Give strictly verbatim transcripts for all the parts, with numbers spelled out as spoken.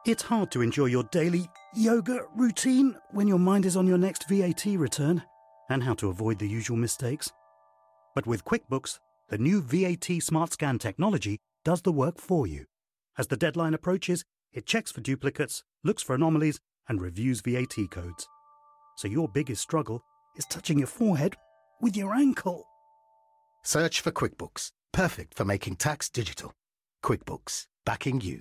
It's hard to enjoy your daily yoga routine when your mind is on your next V A T return and how to avoid the usual mistakes. But with QuickBooks, the new V A T Smart Scan technology does the work for you. As the deadline approaches, it checks for duplicates, looks for anomalies, and reviews V A T codes. So your biggest struggle is touching your forehead with your ankle. Search for QuickBooks, perfect for making tax digital. QuickBooks, backing you.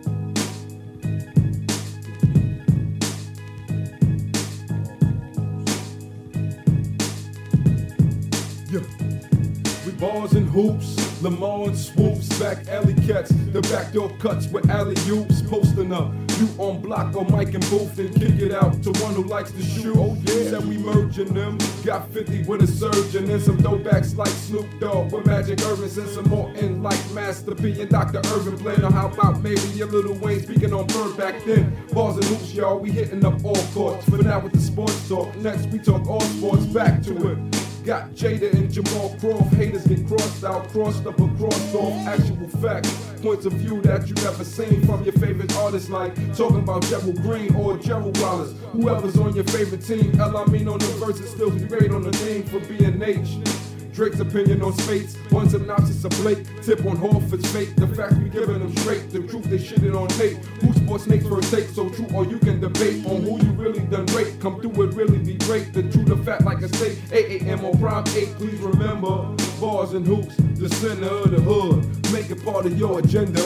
Yeah. We bars and hoops, Lamar and swoops, back alley cats, the backdoor cuts with alley oops, posting up. You on block or mic and booth and kick it out to one who likes to shoot. Oh yeah, said we merging them. Got fifty with a surgeon and some throwbacks like Snoop Dogg with Magic Irvin and some more in like Master P and Doctor Irvin playing. Or how about maybe a Little Wayne speaking on Bird back then. Bars and hoops, y'all, we hitting up all courts. For now with the sports talk, next we talk all sports. Back to it. Got Jada and Jamal Croft, haters get crossed out, crossed up or crossed off, actual facts, points of view that you never seen from your favorite artists, like talking about Gerald Green or Gerald Wallace, whoever's on your favorite team. El Amin on the verses still be great on the name for B and H. Drake's opinion on Spates, one synopsis of Blake, tip on Horford's fate, the facts we giving them straight, the truth they shitting on tape, who sports snakes first take, so true or you can debate on who you really done rate, come through it really be great, the truth the fat like a steak, eight a.m. on Prime eight, please remember, bars and hoops, the center of the hood, make it part of your agenda.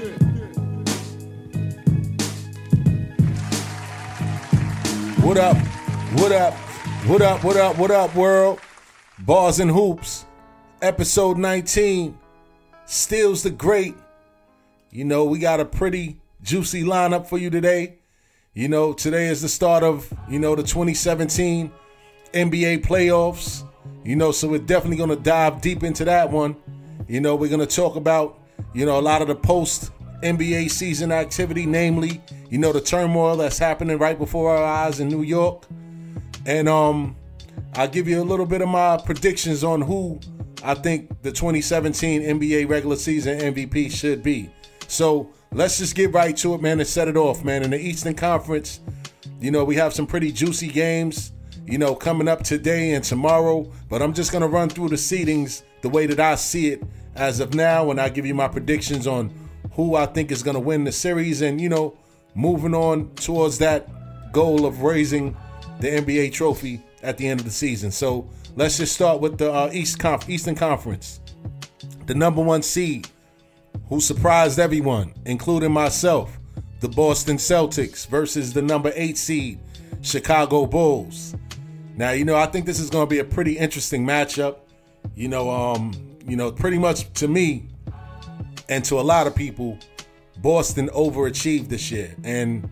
What up, what up, what up, what up, what up, world? Bars and Hoops, episode nineteen, Steals the Great. You know, we got a pretty juicy lineup for you today. You know, today is the start of, you know, the twenty seventeen N B A playoffs. You know, so we're definitely going to dive deep into that one. You know, we're going to talk about, you know, a lot of the post-N B A season activity, namely, you know, the turmoil that's happening right before our eyes in New York. And, um... I'll give you a little bit of my predictions on who I think the twenty seventeen N B A regular season M V P should be. So let's just get right to it, man, and set it off, man. In the Eastern Conference, you know, we have some pretty juicy games, you know, coming up today and tomorrow. But I'm just going to run through the seedings the way that I see it as of now, and I'll give you my predictions on who I think is going to win the series and, you know, moving on towards that goal of raising the N B A trophy at the end of the season. So let's just start with the uh, East Conf- Eastern Conference. The number one seed, who surprised everyone, including myself, the Boston Celtics versus the number eight seed, Chicago Bulls. Now, you know, I think this is going to be a pretty interesting matchup. You know, um, you know, pretty much to me and to a lot of people, Boston overachieved this year. And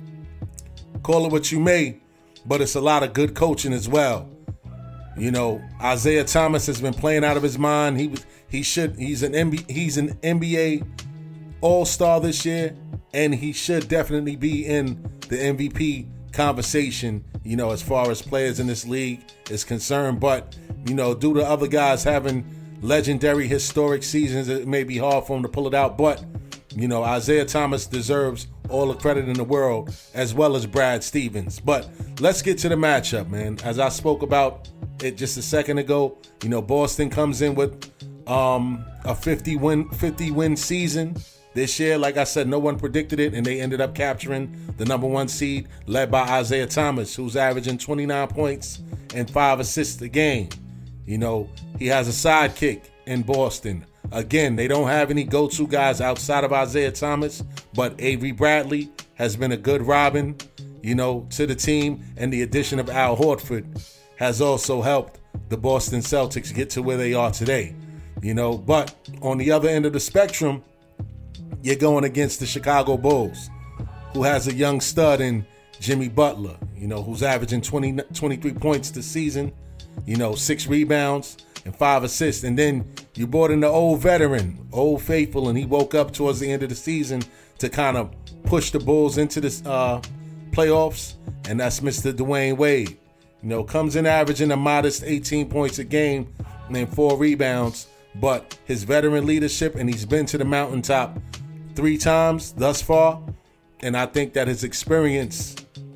call it what you may, but it's a lot of good coaching as well. You know, Isaiah Thomas has been playing out of his mind. He was, he should, he's an N B A, he's an N B A All-Star this year, and he should definitely be in the M V P conversation, you know, as far as players in this league is concerned. But, you know, due to other guys having legendary, historic seasons, it may be hard for him to pull it out. But, you know, Isaiah Thomas deserves all the credit in the world, as well as Brad Stevens. But let's get to the matchup, man. As I spoke about it just a second ago, you know, Boston comes in with um, a fifty win season this year. Like I said, no one predicted it, and they ended up capturing the number one seed, led by Isaiah Thomas, who's averaging twenty-nine points and five assists a game. You know, he has a sidekick in Boston. Again, they don't have any go-to guys outside of Isaiah Thomas, but Avery Bradley has been a good Robin, you know, to the team, and the addition of Al Horford has also helped the Boston Celtics get to where they are today, you know. But on the other end of the spectrum, you're going against the Chicago Bulls, who has a young stud in Jimmy Butler, you know, who's averaging twenty, twenty-three points this season, you know, six rebounds and five assists. And then you brought in the old veteran, old faithful, and he woke up towards the end of the season to kind of push the Bulls into the uh, playoffs, and that's Mister Dwayne Wade. You know, comes in averaging a modest eighteen points a game and four rebounds, but his veteran leadership, and he's been to the mountaintop three times thus far, And I think that his experience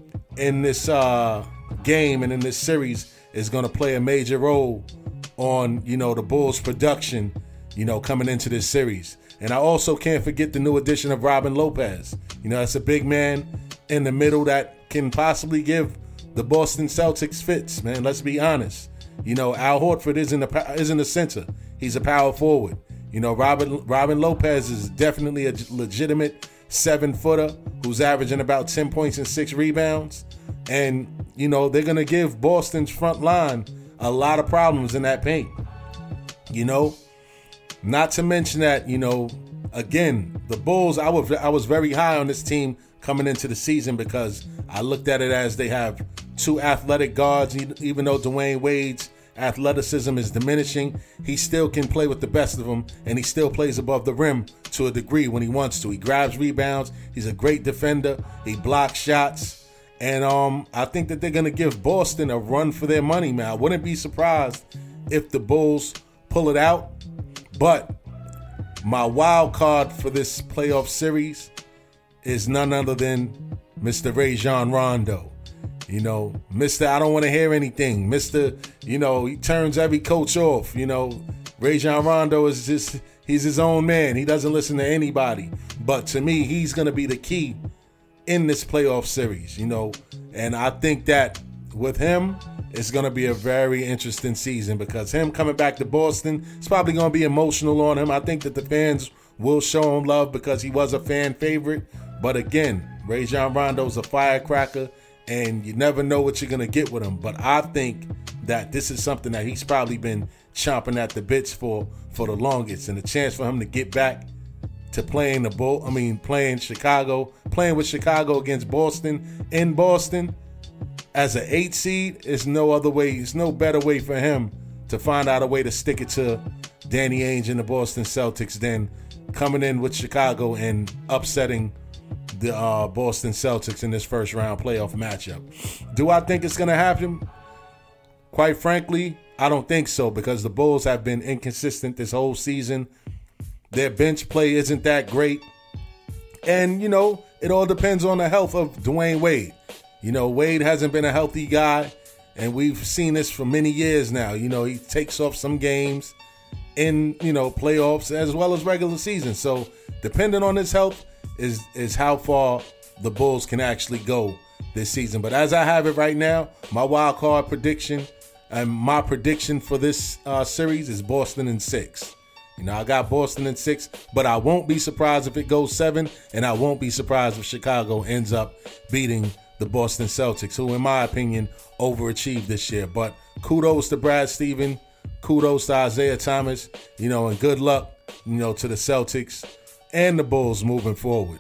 in this uh, game and in this series is going to play a major role on, you know, the Bulls' production, you know, coming into this series. And I also can't forget the new addition of Robin Lopez. You know, that's a big man in the middle that can possibly give the Boston Celtics fits, man. Let's be honest. You know, Al Horford isn't a, isn't a center. He's a power forward. You know, Robin, Robin Lopez is definitely a legitimate seven-footer who's averaging about ten points and six rebounds. And, you know, they're going to give Boston's front line a lot of problems in that paint. You know, not to mention that, you know, again, the Bulls, I was, I was very high on this team coming into the season because I looked at it as they have two athletic guards. Even though Dwayne Wade's athleticism is diminishing, he still can play with the best of them, and he still plays above the rim to a degree when he wants to. He grabs rebounds. He's a great defender. He blocks shots. And um, I think that they're going to give Boston a run for their money, man. I wouldn't be surprised if the Bulls pull it out. But my wild card for this playoff series is none other than Mister Rajon Rondo. You know, Mister I don't want to hear anything. Mister, you know, he turns every coach off. You know, Rajon Rondo is just, he's his own man. He doesn't listen to anybody. But to me, he's going to be the key in this playoff series, you know. And I think that with him, it's going to be a very interesting season because him coming back to Boston, it's probably going to be emotional on him. I think that the fans will show him love because he was a fan favorite. But again, Rajon Rondo's a firecracker, and you never know what you're going to get with him. But I think that this is something that he's probably been chomping at the bits for for the longest, and a chance for him to get back to playing the Bull. I mean, playing Chicago, playing with Chicago against Boston in Boston as an eight seed is no other way. It's no better way for him to find out a way to stick it to Danny Ainge and the Boston Celtics than coming in with Chicago and upsetting the uh, Boston Celtics in this first round playoff matchup. Do I think it's going to happen? Quite frankly, I don't think so, because the Bulls have been inconsistent this whole season. Their bench play isn't that great. And, you know, it all depends on the health of Dwayne Wade. You know, Wade hasn't been a healthy guy, and we've seen this for many years now. You know, he takes off some games in, you know, playoffs as well as regular season. So depending on his health is is how far the Bulls can actually go this season. But as I have it right now, my wild card prediction and my prediction for this uh, series is Boston in six. You know, I got Boston in six, but I won't be surprised if it goes seven, and I won't be surprised if Chicago ends up beating the Boston Celtics, who, in my opinion, overachieved this year. But kudos to Brad Stevens, kudos to Isaiah Thomas, you know, and good luck, you know, to the Celtics and the Bulls moving forward.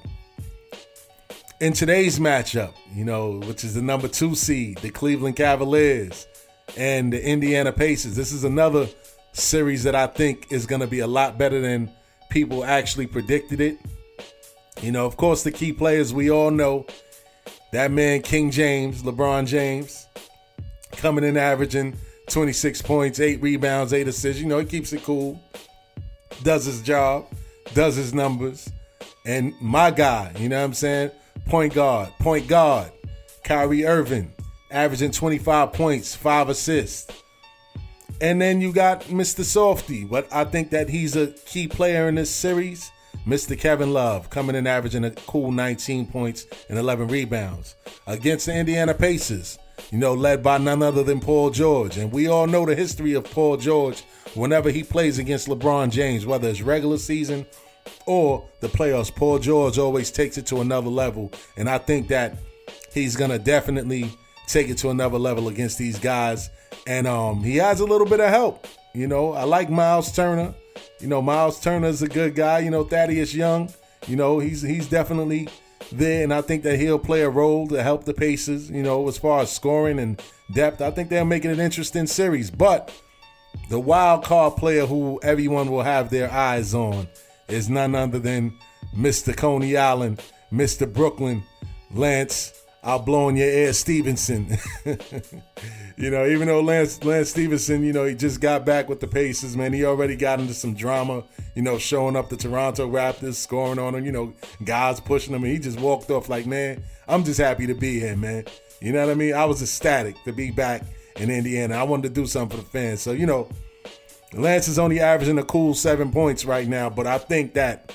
In today's matchup, you know, which is the number two seed, the Cleveland Cavaliers and the Indiana Pacers, this is another series that I think is going to be a lot better than people actually predicted it. You know, of course, the key players we all know, that man King James, LeBron James, coming in averaging twenty-six points, eight rebounds, eight assists. You know, he keeps it cool, does his job, does his numbers. And my guy, you know what I'm saying? Point guard, point guard, Kyrie Irving, averaging twenty-five points, five assists. And then you got Mister Softy, but I think that he's a key player in this series, Mister Kevin Love, coming in averaging a cool nineteen points and eleven rebounds. Against the Indiana Pacers, you know, led by none other than Paul George. And we all know the history of Paul George whenever he plays against LeBron James, whether it's regular season or the playoffs. Paul George always takes it to another level. And I think that he's going to definitely take it to another level against these guys. And um, he has a little bit of help. You know, I like Miles Turner. You know, Miles Turner's a good guy. You know, Thaddeus Young, you know, he's he's definitely there. And I think that he'll play a role to help the Pacers, you know, as far as scoring and depth. I think they're making an interesting series. But the wild card player who everyone will have their eyes on is none other than Mister Coney Island, Mister Brooklyn, Lance I'll blow in your ear Stevenson. You know, even though Lance Lance Stevenson, you know, he just got back with the Pacers, man. He already got into some drama, you know, showing up the Toronto Raptors, scoring on him, you know, guys pushing him, and he just walked off like, man, I'm just happy to be here, man. You know what I mean? I was ecstatic to be back in Indiana. I wanted to do something for the fans. So, you know, Lance is only averaging a cool seven points right now, but I think that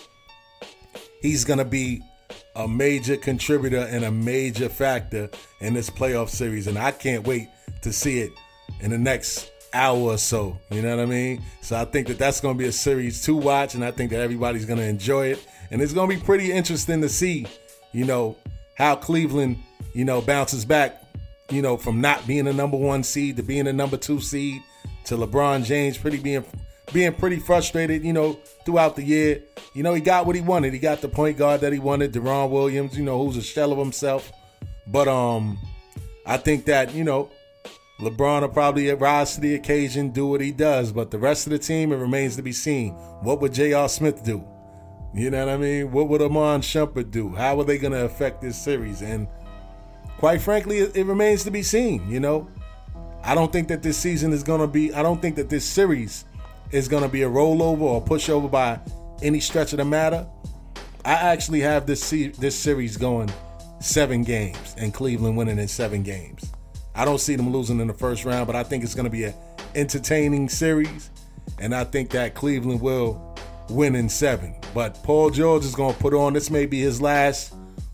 he's going to be a major contributor and a major factor in this playoff series, and I can't wait to see it in the next hour or so. You know what I mean? So I think that that's going to be a series to watch, and I think that everybody's going to enjoy it, and it's going to be pretty interesting to see, you know, how Cleveland, you know, bounces back, you know, from not being a number one seed to being a number two seed to LeBron James pretty being being pretty frustrated, you know, throughout the year. You know, he got what he wanted. He got the point guard that he wanted, Deron Williams, you know, who's a shell of himself. But um, I think that, you know, LeBron will probably rise to the occasion, do what he does. But the rest of the team, it remains to be seen. What would J R. Smith do? You know what I mean? What would Iman Shumpert do? How are they going to affect this series? And quite frankly, it, it remains to be seen, you know. I don't think that this season is going to be, I don't think that this series is going to be a rollover or a pushover by any stretch of the matter. I actually have this se- this series going seven games and Cleveland winning in seven games. I don't see them losing in the first round, but I think it's going to be an entertaining series, and I think that Cleveland will win in seven. But Paul George is going to put on, this may be his last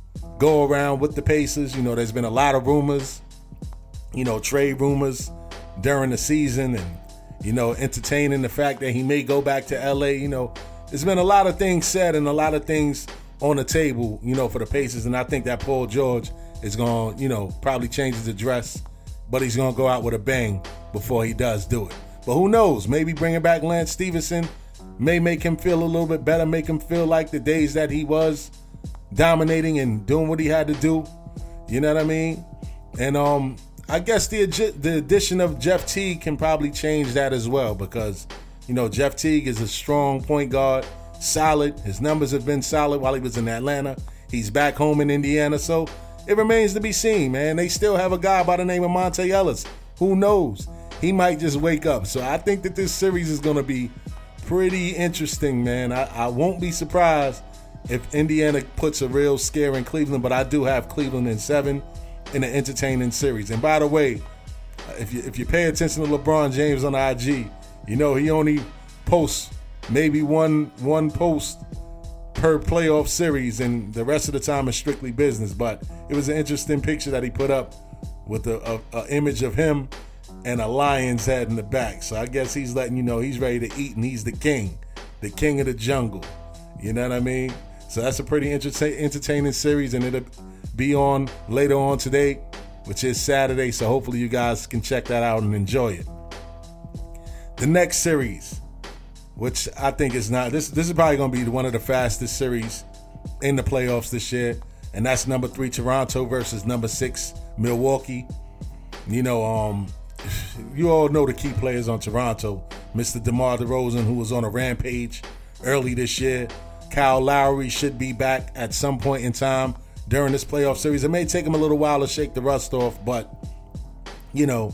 go around with the Pacers. You know, there's been a lot of rumors, you know, trade rumors during the season, and, you know, entertaining the fact that he may go back to L A. You know, there's been a lot of things said and a lot of things on the table, you know, for the Pacers, and I think that Paul George is going to, you know, probably change his address, but he's going to go out with a bang before he does do it. But who knows? Maybe bringing back Lance Stevenson may make him feel a little bit better, make him feel like the days that he was dominating and doing what he had to do. You know what I mean? And um, I guess the the addition of Jeff Teague can probably change that as well, because, you know, Jeff Teague is a strong point guard, solid. His numbers have been solid while he was in Atlanta. He's back home in Indiana, so it remains to be seen, man. They still have a guy by the name of Monte Ellis. Who knows? He might just wake up. So I think that this series is going to be pretty interesting, man. I, I won't be surprised if Indiana puts a real scare in Cleveland, but I do have Cleveland in seven in an entertaining series. And by the way, if you if you pay attention to LeBron James on I G, you know he only posts maybe one one post per playoff series, and the rest of the time is strictly business. But it was an interesting picture that he put up with a, a, a image of him and a lion's head in the back. So I guess he's letting you know he's ready to eat, and he's the king, the king of the jungle. You know what I mean? So that's a pretty entertain, entertaining series, and it'll be on later on today, which is Saturday. So hopefully you guys can check that out and enjoy it. The next series, which I think is not, this this is probably going to be one of the fastest series in the playoffs this year, and that's number three Toronto versus number six Milwaukee. You know, um, you all know the key players on Toronto. Mister DeMar DeRozan, who was on a rampage early this year. Kyle Lowry should be back at some point in time during this playoff series. It may take him a little while to shake the rust off, but, you know,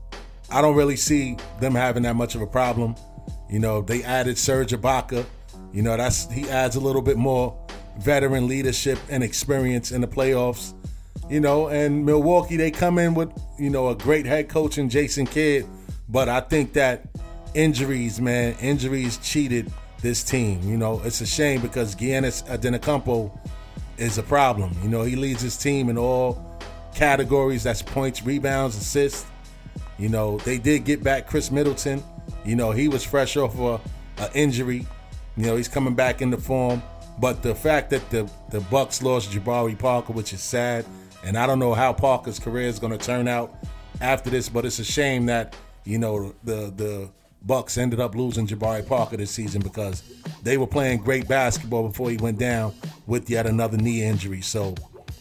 I don't really see them having that much of a problem. You know, they added Serge Ibaka. You know, that's he adds a little bit more veteran leadership and experience in the playoffs. You know, and Milwaukee, they come in with, you know, a great head coach in Jason Kidd. But I think that injuries, man, injuries cheated this team. You know, it's a shame because Giannis Antetokounmpo is a problem. You know, he leads his team in all categories. That's points, rebounds, assists. You know, they did get back Chris Middleton. You know, he was fresh off a, a injury. You know, he's coming back into form. But the fact that the, the Bucks lost Jabari Parker, which is sad, and I don't know how Parker's career is going to turn out after this, but it's a shame that, you know, the the Bucks ended up losing Jabari Parker this season because they were playing great basketball before he went down with yet another knee injury. So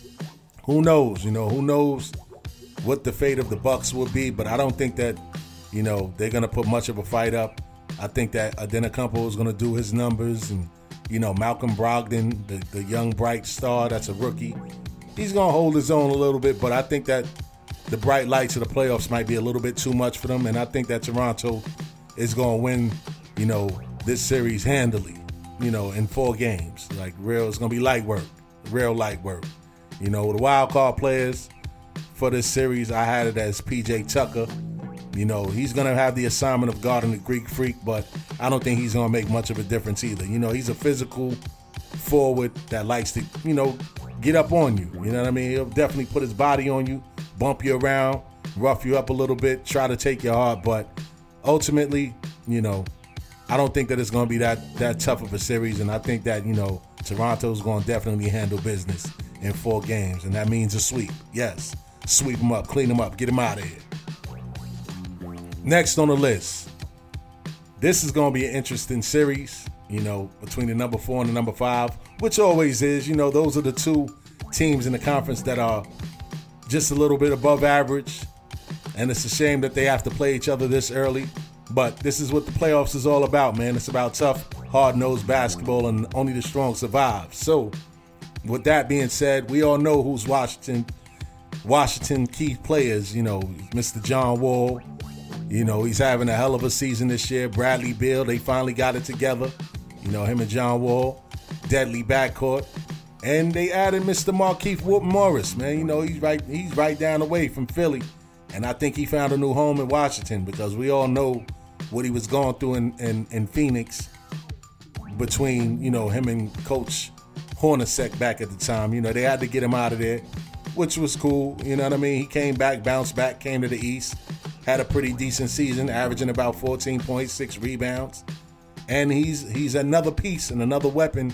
who knows, you know, who knows what the fate of the Bucks will be, but I don't think that, you know, they're going to put much of a fight up. I think that Antetokounmpo is going to do his numbers, and, you know, Malcolm Brogdon, the, the young bright star that's a rookie, he's going to hold his own a little bit, but I think that the bright lights of the playoffs might be a little bit too much for them, and I think that Toronto is going to win, you know, this series handily, you know, in four games. Like, real, it's going to be light work, real light work. You know, the wild card players for this series, I had it as P J Tucker. You know, he's going to have the assignment of guarding the Greek Freak, but I don't think he's going to make much of a difference either. You know, he's a physical forward that likes to, you know, get up on you. You know what I mean? He'll definitely put his body on you, bump you around, rough you up a little bit, try to take your heart. But ultimately, you know, I don't think that it's going to be that, that tough of a series. And I think that, you know, Toronto's going to definitely handle business in four games. And that means a sweep. Yes. Sweep them up, clean them up, get them out of here. Next on the list, this is going to be an interesting series, you know, between the number four and the number five, which always is. You know, those are the two teams in the conference that are just a little bit above average, and it's a shame that they have to play each other this early, but this is what the playoffs is all about, man. It's about tough, hard-nosed basketball, and only the strong survive. So, with that being said, we all know who's Washington, Washington key players, you know, Mister John Wall. You know, he's having a hell of a season this year. Bradley Beal, they finally got it together. You know, him and John Wall, deadly backcourt. And they added Mister Markieff Morris, man. You know, he's right he's right down the way from Philly. And I think he found a new home in Washington because we all know what he was going through in, in, in Phoenix between, you know, him and Coach Hornacek back at the time. You know, they had to get him out of there, which was cool. You know what I mean? He came back, bounced back, came to the East. Had a pretty decent season, averaging about fourteen points, six rebounds. And he's he's another piece and another weapon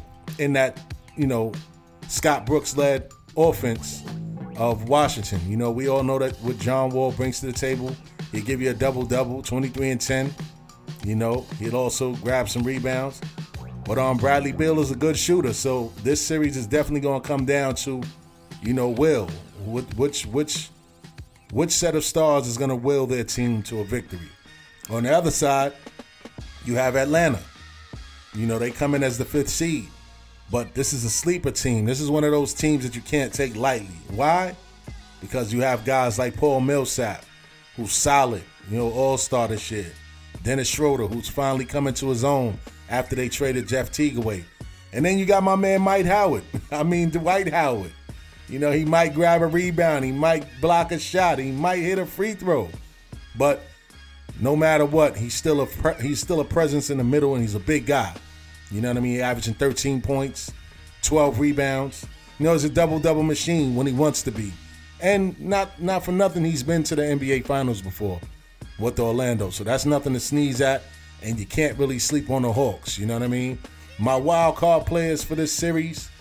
in that, you know, Scott Brooks-led offense of Washington. You know, we all know that what John Wall brings to the table, he'll give you a double-double, twenty-three and ten. You know, he'll also grab some rebounds. But um, Bradley Beal is a good shooter, so this series is definitely going to come down to, you know, will. Which, which, which set of stars is going to will their team to a victory? On the other side, you have Atlanta. You know, they come in as the fifth seed. But this is a sleeper team. This is one of those teams that you can't take lightly. Why? Because you have guys like Paul Millsap, who's solid, you know, all-star this year. Dennis Schroeder, who's finally coming to his own after they traded Jeff Teague away. And then you got my man Mike Howard. I mean, Dwight Howard. You know, he might grab a rebound. He might block a shot. He might hit a free throw. But no matter what, he's still a pre- he's still a presence in the middle, and he's a big guy. You know what I mean? He's averaging thirteen points, twelve rebounds. You know, he's a double-double machine when he wants to be. And not not for nothing, he's been to the N B A Finals before with Orlando. So that's nothing to sneeze at, and you can't really sleep on the Hawks. You know what I mean? My wild card players for this series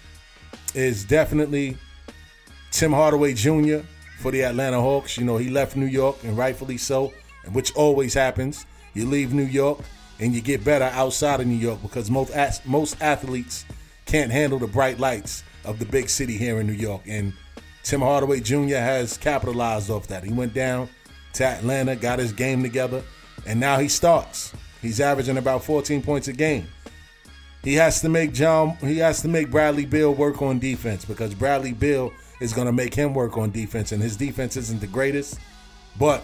is definitely Tim Hardaway Junior for the Atlanta Hawks. You know, he left New York, and rightfully so, which always happens. You leave New York, and you get better outside of New York because most most athletes can't handle the bright lights of the big city here in New York. And Tim Hardaway Junior has capitalized off that. He went down to Atlanta, got his game together, and now he starts. He's averaging about fourteen points a game. He has to make John. He has to make Bradley Beal work on defense because Bradley Beal is going to make him work on defense, and his defense isn't the greatest, but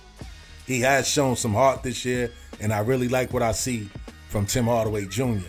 he has shown some heart this year, and I really like what I see from Tim Hardaway Junior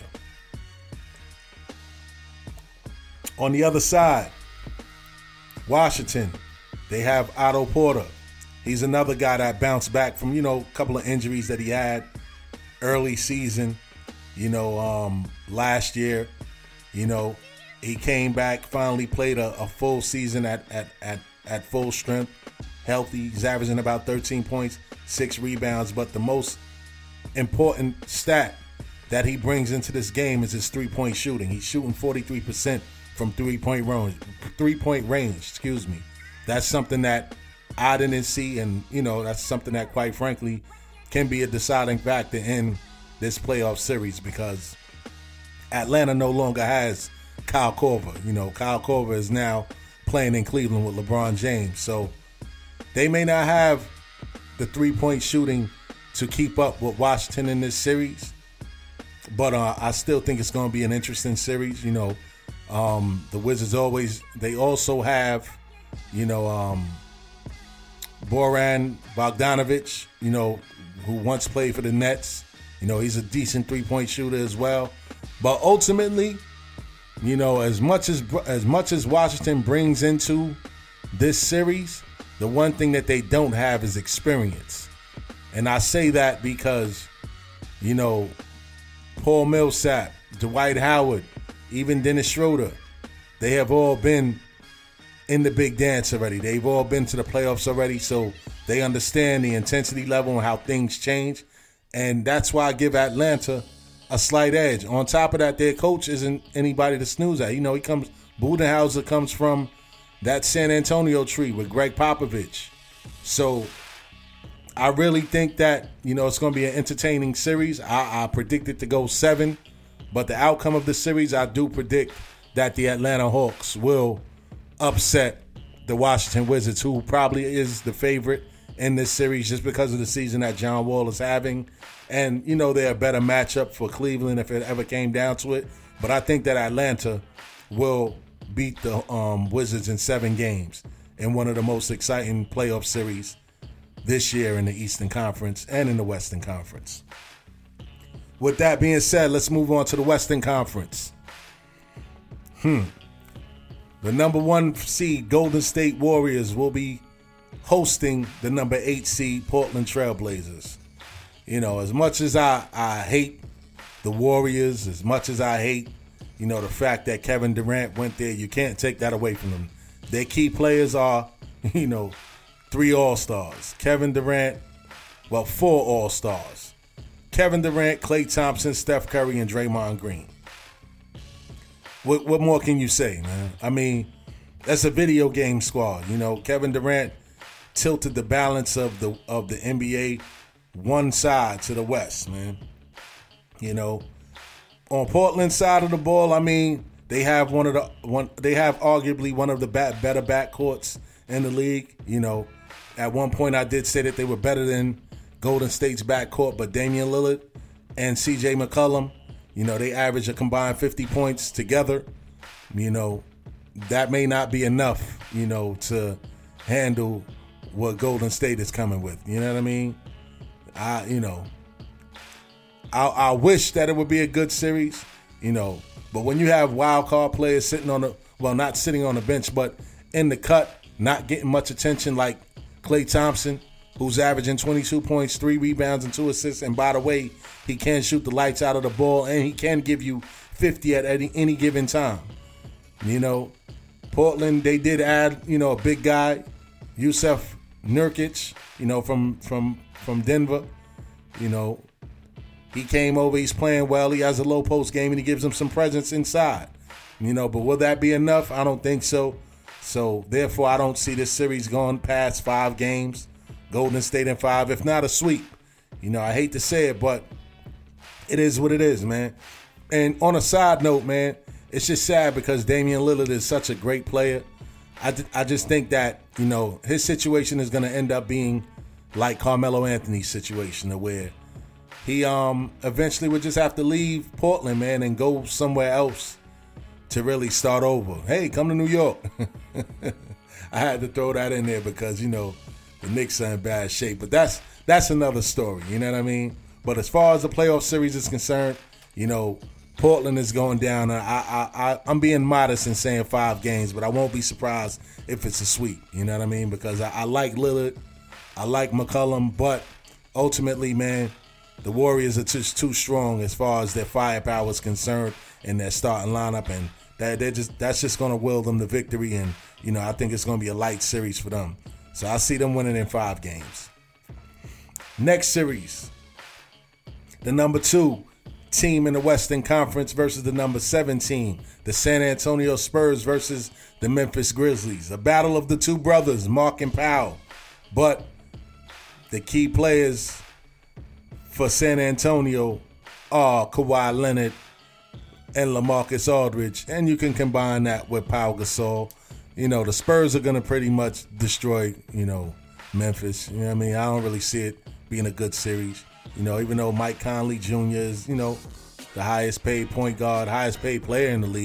On the other side, Washington, they have Otto Porter. He's another guy that bounced back from, you know, a couple of injuries that he had early season, you know, um, last year. You know, he came back, finally played a, a full season at, at, at, at full strength, healthy. He's averaging about thirteen points, six rebounds. But the most important stat that he brings into this game is his three-point shooting. He's shooting forty-three percent from three-point range, three-point range, excuse me. That's something that I didn't see, and, you know, that's something that, quite frankly, can be a deciding factor in this playoff series because Atlanta no longer has Kyle Korver. You know, Kyle Korver is now playing in Cleveland with LeBron James. So they may not have the three-point shooting to keep up with Washington in this series, but uh, I still think it's going to be an interesting series. You know, Um, the Wizards always, they also have, you know, um, Boran Bogdanovic, you know, who once played for the Nets. You know, he's a decent three-point shooter as well. But ultimately, you know, as much as as much as Washington brings into this series, the one thing that they don't have is experience. And I say that because, you know, Paul Millsap, Dwight Howard, even Dennis Schroeder, they have all been in the big dance already. They've all been to the playoffs already, so they understand the intensity level and how things change. And that's why I give Atlanta a slight edge. On top of that, their coach isn't anybody to snooze at. You know, he comes, Budenholzer comes from that San Antonio tree with Greg Popovich. So I really think that, you know, it's going to be an entertaining series. I, I predict it to go seven, but the outcome of the series, I do predict that the Atlanta Hawks will upset the Washington Wizards, who probably is the favorite in this series just because of the season that John Wall is having. And, you know, they're a better matchup for Cleveland if it ever came down to it. But I think that Atlanta will beat the um, Wizards in seven games in one of the most exciting playoff series this year in the Eastern Conference and in the Western Conference. With that being said, let's move on to the Western Conference. Hmm. The number one seed Golden State Warriors will be hosting the number eight seed Portland Trailblazers. You know, as much as I, I hate the Warriors, as much as I hate, you know, the fact that Kevin Durant went there, you can't take that away from them. Their key players are, you know, three All-Stars. Kevin Durant, well, four All-Stars. Kevin Durant, Klay Thompson, Steph Curry, and Draymond Green. What, what more can you say, man? I mean, that's a video game squad. You know, Kevin Durant tilted the balance of the of the N B A one side to the West, man. You know, on Portland's side of the ball, I mean, they have one of the one. They have arguably one of the bat, better backcourts in the league. You know, at one point I did say that they were better than Golden State's backcourt, but Damian Lillard and C J McCollum, you know, they average a combined fifty points together. You know, that may not be enough, you know, to handle what Golden State is coming with. You know what I mean? I, you know, I, I wish that it would be a good series, you know, but when you have wild card players sitting on the, well, not sitting on the bench, but in the cut, not getting much attention, like Klay Thompson, who's averaging twenty-two points, three rebounds, and two assists. And by the way, he can shoot the lights out of the ball, and he can give you fifty at any, any given time. You know, Portland, they did add, you know, a big guy, Yusuf Nurkic, you know, from from from Denver. You know, he came over, he's playing well, he has a low post game, and he gives them some presence inside. You know, but will that be enough? I don't think so. So, therefore, I don't see this series going past five games. Golden State in five, if not a sweep. You know, I hate to say it, but it is what it is, man. And on a side note, man, it's just sad because Damian Lillard is such a great player. I, I just think that, you know, his situation is going to end up being like Carmelo Anthony's situation, where he um eventually would just have to leave Portland, man, and go somewhere else to really start over. Hey, come to New York. I had to throw that in there because, you know, the Knicks are in bad shape. But that's that's another story, you know what I mean? But as far as the playoff series is concerned, you know, Portland is going down. I, I, I, I'm being modest in saying five games, but I won't be surprised if it's a sweep, you know what I mean? Because I, I like Lillard, I like McCollum, but ultimately, man, the Warriors are just too strong as far as their firepower is concerned in their starting lineup, and that they're just that's just going to will them the victory. And, you know, I think it's going to be a light series for them. So I see them winning in five games. Next series, the number two team in the Western Conference versus the number seventeen, the San Antonio Spurs versus the Memphis Grizzlies. A battle of the two brothers, Mark and Powell. But the key players for San Antonio are Kawhi Leonard and LaMarcus Aldridge. And you can combine that with Pau Gasol. You know, the Spurs are going to pretty much destroy, you know, Memphis. You know what I mean? I don't really see it being a good series. You know, even though Mike Conley Junior is, you know, the highest paid point guard, highest paid player in the league,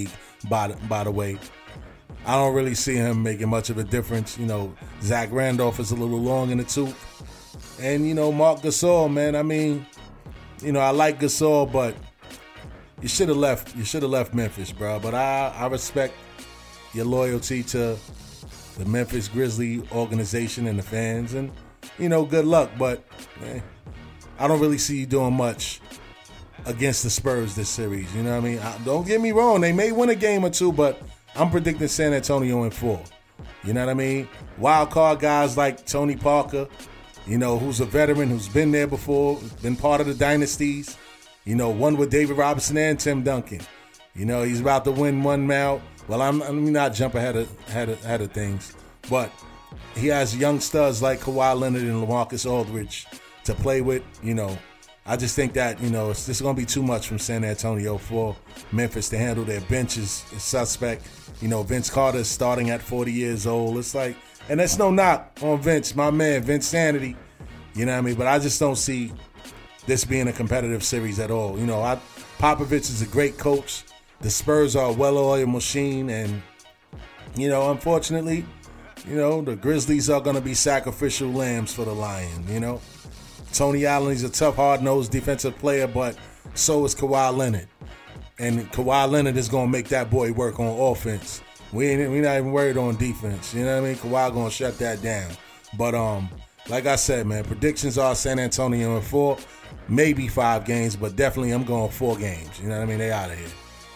by the, by the way. I don't really see him making much of a difference. You know, Zach Randolph is a little long in the tooth. And, you know, Marc Gasol, man, I mean, you know, I like Gasol, but you should have left. You should have left Memphis, bro. But I, I respect your loyalty to the Memphis Grizzly organization and the fans. And, you know, good luck. But man, I don't really see you doing much against the Spurs this series. You know what I mean? I, don't get me wrong. They may win a game or two, but I'm predicting San Antonio in four. You know what I mean? Wild card guys like Tony Parker, you know, who's a veteran, who's been there before, been part of the dynasties. You know, one with David Robinson and Tim Duncan. You know, he's about to win one now. Well, I'm, let me not jump ahead of, ahead of, ahead of things. But he has young studs like Kawhi Leonard and LaMarcus Aldridge to play with. You know, I just think that, you know, it's just going to be too much from San Antonio for Memphis to handle. Their bench is, is suspect. You know, Vince Carter is starting at forty years old. It's like, and that's no knock on Vince, my man, Vince Sanity. You know what I mean? But I just don't see this being a competitive series at all. You know, I, Popovich is a great coach. The Spurs are a well-oiled machine. And, you know, unfortunately, you know, the Grizzlies are going to be sacrificial lambs for the Lion, you know. Tony Allen, he's a tough, hard-nosed defensive player, but so is Kawhi Leonard. And Kawhi Leonard is going to make that boy work on offense. We ain't we not even worried on defense. You know what I mean? Kawhi going to shut that down. But um, like I said, man, predictions are San Antonio in four, maybe five games, but definitely I'm going four games. You know what I mean? They out of here.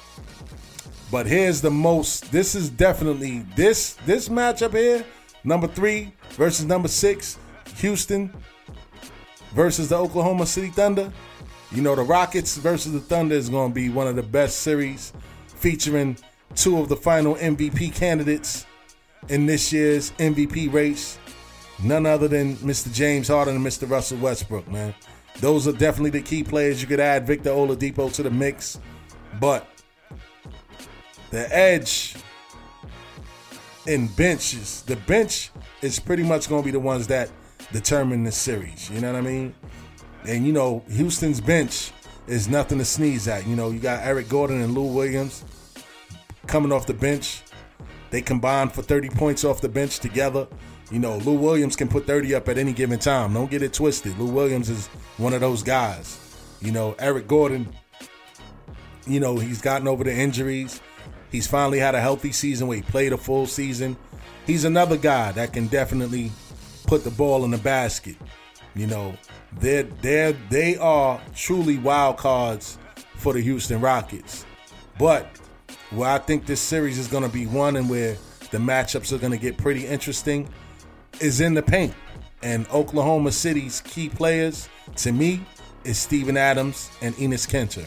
But here's the most. This is definitely this this matchup here. Number three versus number six, Houston versus the Oklahoma City Thunder. You know, the Rockets versus the Thunder is going to be one of the best series, featuring two of the final M V P candidates in this year's M V P race. None other than Mister James Harden and Mister Russell Westbrook, man. Those are definitely the key players. You could add Victor Oladipo to the mix. But the edge in benches, the bench is pretty much going to be the ones that determine the series. You know what I mean? And, you know, Houston's bench is nothing to sneeze at. You know, you got Eric Gordon and Lou Williams coming off the bench. They combined for thirty points off the bench together. You know, Lou Williams can put thirty up at any given time. Don't get it twisted. Lou Williams is one of those guys. You know, Eric Gordon, you know, he's gotten over the injuries. He's finally had a healthy season where he played a full season. He's another guy that can definitely put the ball in the basket. You know, they're, they're, they are truly wild cards for the Houston Rockets. But where I think this series is going to be one and where the matchups are going to get pretty interesting is in the paint. And Oklahoma City's key players, to me, is Steven Adams and Enes Kanter.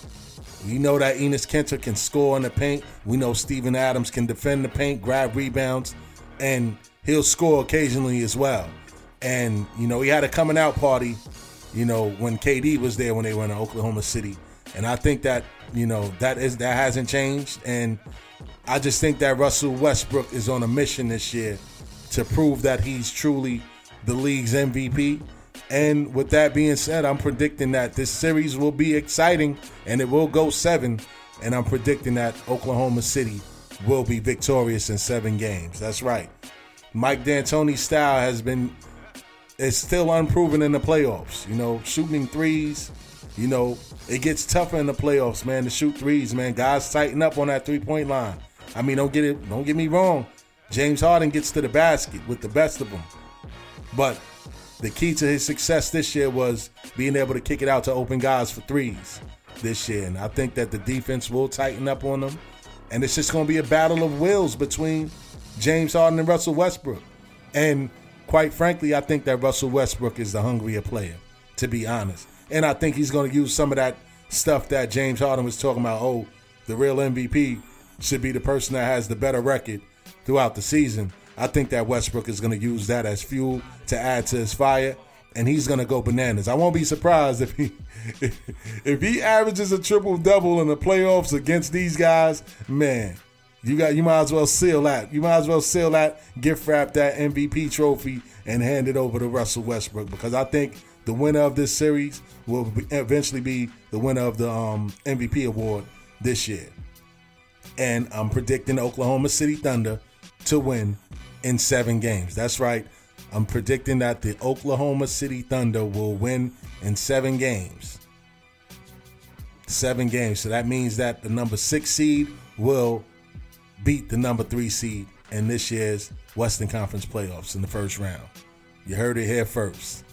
We know that Enes Kanter can score in the paint. We know Steven Adams can defend the paint, grab rebounds, and he'll score occasionally as well. And, you know, he had a coming out party, you know, when K D was there when they were in Oklahoma City. And I think that, you know, that is that hasn't changed. And I just think that Russell Westbrook is on a mission this year to prove that he's truly the league's M V P. And with that being said, I'm predicting that this series will be exciting and it will go seven. And I'm predicting that Oklahoma City will be victorious in seven games. That's right. Mike D'Antoni's style has been, is still unproven in the playoffs. You know, shooting threes, you know, it gets tougher in the playoffs, man, to shoot threes, man. Guys tighten up on that three-point line. I mean, don't get it, don't get me wrong. James Harden gets to the basket with the best of them. But the key to his success this year was being able to kick it out to open guys for threes this year. And I think that the defense will tighten up on them. And it's just going to be a battle of wills between James Harden and Russell Westbrook. And quite frankly, I think that Russell Westbrook is the hungrier player, to be honest. And I think he's going to use some of that stuff that James Harden was talking about. Oh, the real M V P should be the person that has the better record throughout the season. I think that Westbrook is going to use that as fuel to add to his fire, and he's going to go bananas. I won't be surprised if he if he averages a triple-double in the playoffs against these guys. Man, you got you might as well seal that. You might as well seal that, gift wrap that M V P trophy, and hand it over to Russell Westbrook, because I think the winner of this series will eventually be the winner of the um, M V P award this year. And I'm predicting the Oklahoma City Thunder to win in seven games. That's right. I'm predicting that the Oklahoma City Thunder will win in seven games. Seven games. So that means that the number six seed will beat the number three seed in this year's Western Conference playoffs in the first round. You heard it here first.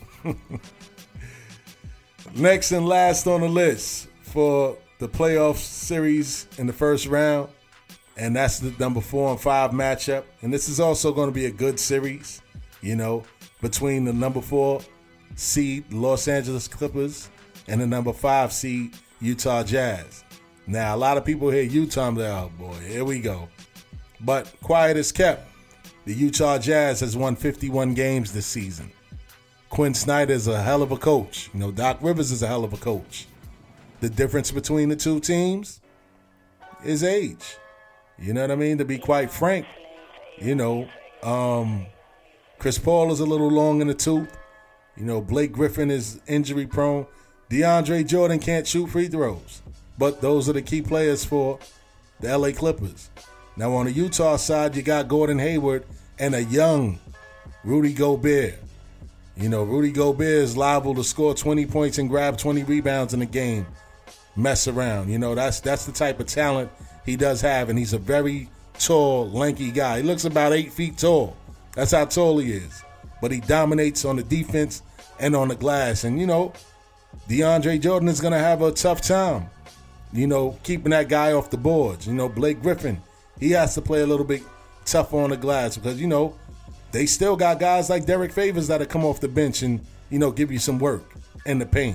Next and last on the list for the playoff series in the first round, and that's the number four and five matchup. And this is also going to be a good series, you know, between the number four seed Los Angeles Clippers and the number five seed Utah Jazz. Now, a lot of people hear Utah and they're like, oh boy, here we go. But quiet as kept. The Utah Jazz has won fifty-one games this season. Quinn Snyder is a hell of a coach. You know, Doc Rivers is a hell of a coach. The difference between the two teams is age. You know what I mean? To be quite frank, you know, um, Chris Paul is a little long in the tooth. You know, Blake Griffin is injury prone. DeAndre Jordan can't shoot free throws. But those are the key players for the L A Clippers. Now, on the Utah side, you got Gordon Hayward and a young Rudy Gobert. You know, Rudy Gobert is liable to score twenty points and grab twenty rebounds in a game. Mess around. You know, that's that's the type of talent he does have, and he's a very tall, lanky guy. He looks about eight feet tall. That's how tall he is. But he dominates on the defense and on the glass. And, you know, DeAndre Jordan is going to have a tough time, you know, keeping that guy off the boards. You know, Blake Griffin, he has to play a little bit tougher on the glass because, you know, they still got guys like Derek Favors that'll come off the bench and, you know, give you some work in the paint.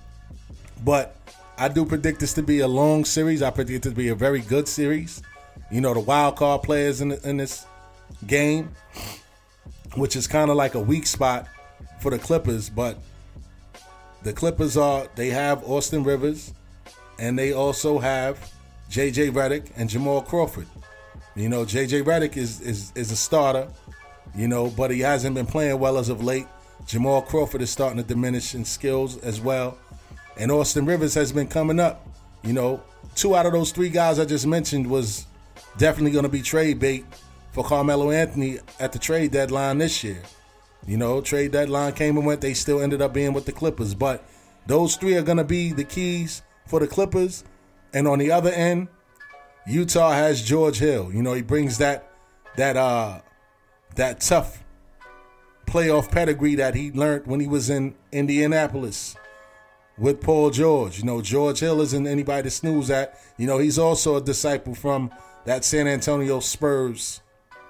But I do predict this to be a long series. I predict it to be a very good series. You know, the wild card players in, the, in this game, which is kind of like a weak spot for the Clippers. But the Clippers are, they have Austin Rivers, and they also have J J Redick and Jamal Crawford. You know, J J Redick is, is, is a starter, you know, but he hasn't been playing well as of late. Jamal Crawford is starting to diminish in skills as well. And Austin Rivers has been coming up. You know, two out of those three guys I just mentioned was definitely going to be trade bait for Carmelo Anthony at the trade deadline this year. You know, trade deadline came and went. They still ended up being with the Clippers. But those three are going to be the keys for the Clippers. And on the other end, Utah has George Hill. You know, he brings that that uh that tough playoff pedigree that he learned when he was in Indianapolis with Paul George. You know, George Hill isn't anybody to snooze at. You know, he's also a disciple from that San Antonio Spurs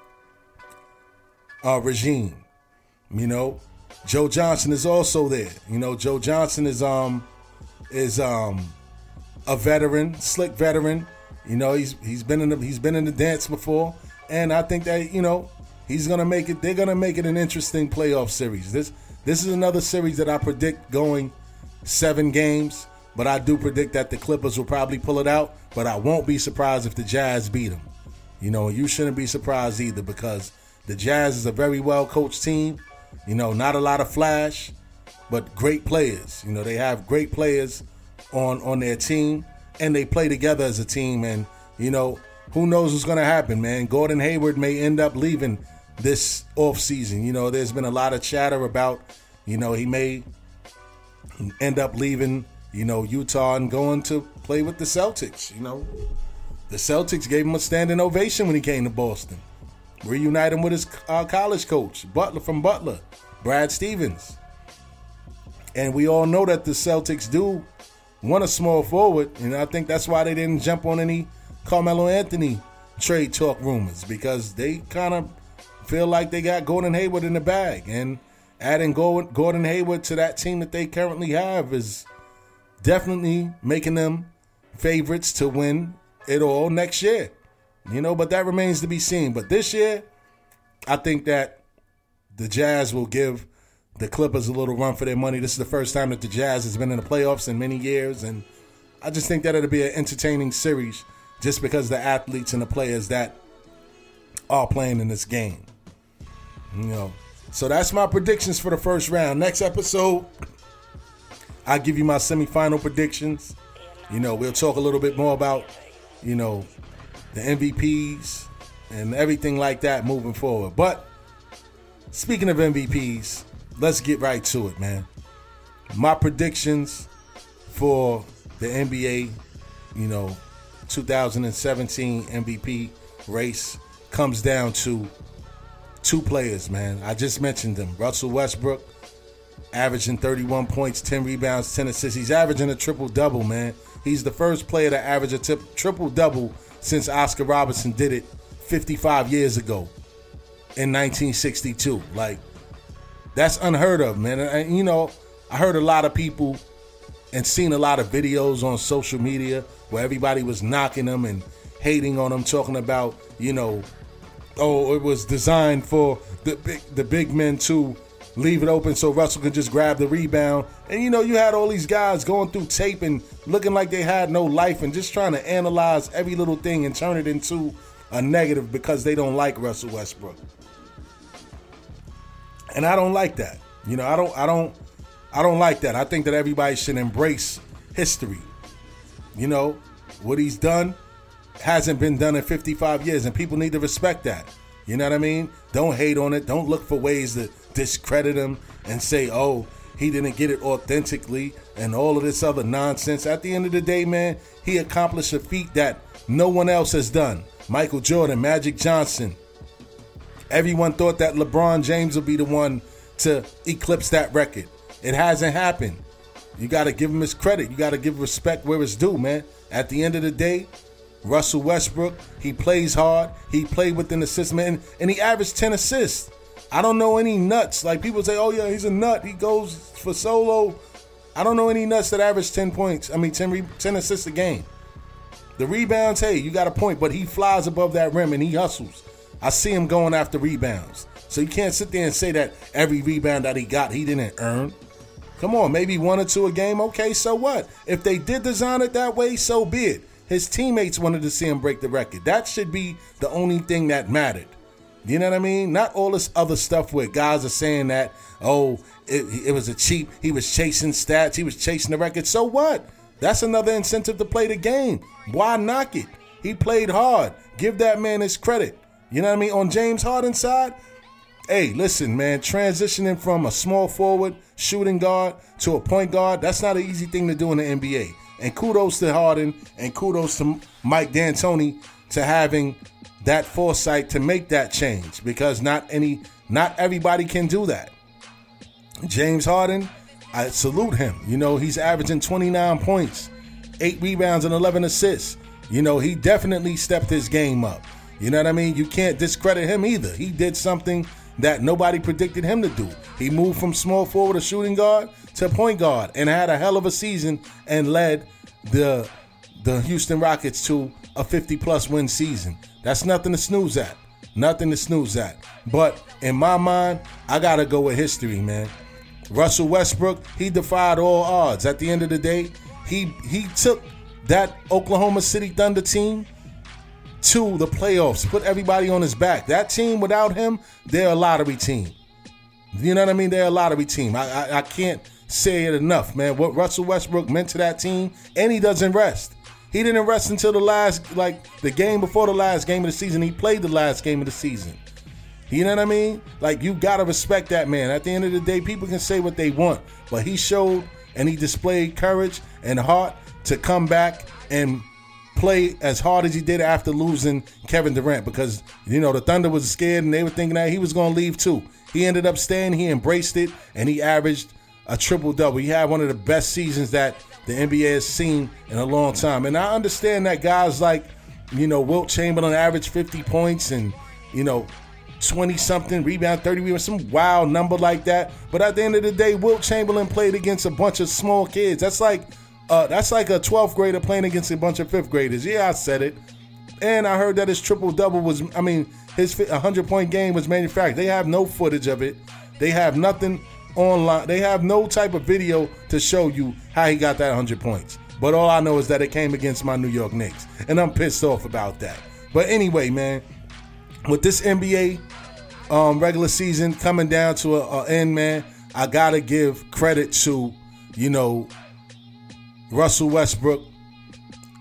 uh, regime. You know, Joe Johnson is also there. You know, Joe Johnson is um is um a veteran, slick veteran. You know, he's he's been in the he's been in the dance before, and I think that, you know, he's gonna make it. They're gonna make it an interesting playoff series. This this is another series that I predict going seven games, but I do predict that the Clippers will probably pull it out. But I won't be surprised if the Jazz beat them. You know, you shouldn't be surprised either because the Jazz is a very well coached team. You know, not a lot of flash, but great players. You know, they have great players on on their team, and they play together as a team. And, you know, who knows what's going to happen, man. Gordon Hayward may end up leaving this offseason. You know, there's been a lot of chatter about, you know, he may end up leaving, you know, Utah and going to play with the Celtics. You know, the Celtics gave him a standing ovation when he came to Boston. Reunited him with his uh, college coach, Butler from Butler, Brad Stevens. And we all know that the Celtics do want a small forward, and I think that's why they didn't jump on any Carmelo Anthony trade talk rumors, because they kind of feel like they got Gordon Hayward in the bag, and adding Gordon Hayward to that team that they currently have is definitely making them favorites to win it all next year. You know, but that remains to be seen. But this year, I think that the Jazz will give the Clippers a little run for their money. This is the first time that the Jazz has been in the playoffs in many years, and I just think that it'll be an entertaining series just because the athletes and the players that are playing in this game. You know, so that's my predictions for the first round. Next episode, I'll give you my semifinal predictions. You know, we'll talk a little bit more about, you know, the M V Ps, and everything like that moving forward. But speaking of M V Ps, let's get right to it, man. My predictions for the N B A, you know, two thousand seventeen M V P race comes down to two players, man. I just mentioned them. Russell Westbrook, averaging thirty-one points, ten rebounds, ten assists. He's averaging a triple-double, man. He's the first player to average a t- triple-double since Oscar Robertson did it fifty-five years ago in nineteen sixty-two. Like, that's unheard of, man. And, you know, I heard a lot of people and seen a lot of videos on social media where everybody was knocking him and hating on him, talking about, you know, oh, it was designed for the big, the big men to leave it open so Russell could just grab the rebound. And, you know, you had all these guys going through tape and looking like they had no life and just trying to analyze every little thing and turn it into a negative because they don't like Russell Westbrook. And I don't like that. You know, I don't, I don't, I don't like that. I think that everybody should embrace history. You know, what he's done hasn't been done in fifty-five years, and people need to respect that. You know what I mean? Don't hate on it. Don't look for ways to discredit him and say, oh, he didn't get it authentically and all of this other nonsense. At the end of the day, man, he accomplished a feat that no one else has done. Michael Jordan, Magic Johnson. Everyone thought that LeBron James would be the one to eclipse that record. It hasn't happened. You got to give him his credit. You got to give respect where it's due, man. At the end of the day, Russell Westbrook, he plays hard. He played within the system, and, and he averaged ten assists. I don't know any nuts. Like, people say, oh, yeah, he's a nut. He goes for solo. I don't know any nuts that average ten points. I mean, ten, re- ten assists a game. The rebounds, hey, you got a point, but he flies above that rim and he hustles. I see him going after rebounds. So you can't sit there and say that every rebound that he got, he didn't earn. Come on, maybe one or two a game. Okay, so what? If they did design it that way, so be it. His teammates wanted to see him break the record. That should be the only thing that mattered. You know what I mean? Not all this other stuff where guys are saying that, oh, it, it was a cheap, he was chasing stats, he was chasing the record. So what? That's another incentive to play the game. Why knock it? He played hard. Give that man his credit. You know what I mean? On James Harden's side, hey, listen, man, transitioning from a small forward, shooting guard to a point guard, that's not an easy thing to do in the N B A. And kudos to Harden and kudos to Mike D'Antoni to having that foresight to make that change, because not any, not everybody can do that. James Harden, I salute him. You know, he's averaging twenty-nine points, eight rebounds and eleven assists. You know, he definitely stepped his game up. You know what I mean? You can't discredit him either. He did something that nobody predicted him to do. He moved from small forward to shooting guard to point guard and had a hell of a season and led the the Houston Rockets to a fifty-plus win season. That's nothing to snooze at. Nothing to snooze at. But in my mind, I got to go with history, man. Russell Westbrook, he defied all odds. At the end of the day, he he took that Oklahoma City Thunder team to the playoffs, put everybody on his back. That team, without him, they're a lottery team. You know what I mean? They're a lottery team. I, I, I can't say it enough, man. What Russell Westbrook meant to that team, and he doesn't rest. He didn't rest until the last, like the game before the last game of the season. He played the last game of the season. You know what I mean? Like, you got to respect that man. At the end of the day, people can say what they want, but he showed and he displayed courage and heart to come back and play as hard as he did after losing Kevin Durant, because, you know, the Thunder was scared and they were thinking that he was going to leave too. He ended up staying. He embraced it, and he averaged a triple-double. He had one of the best seasons that the N B A has seen in a long time. And I understand that guys like, you know, Wilt Chamberlain averaged fifty points and, you know, twenty-something, rebound, thirty rebounds, some wild number like that. But at the end of the day, Wilt Chamberlain played against a bunch of small kids. That's like uh, that's like a twelfth grader playing against a bunch of fifth graders. Yeah, I said it. And I heard that his triple-double was, I mean, his one hundred-point game was manufactured. They have no footage of it. They have nothing online. They have no type of video to show you how he got that one hundred points. But all I know is that it came against my New York Knicks, and I'm pissed off about that. But anyway, man, with this N B A um, regular season coming down to an end, man, I got to give credit to, you know, Russell Westbrook.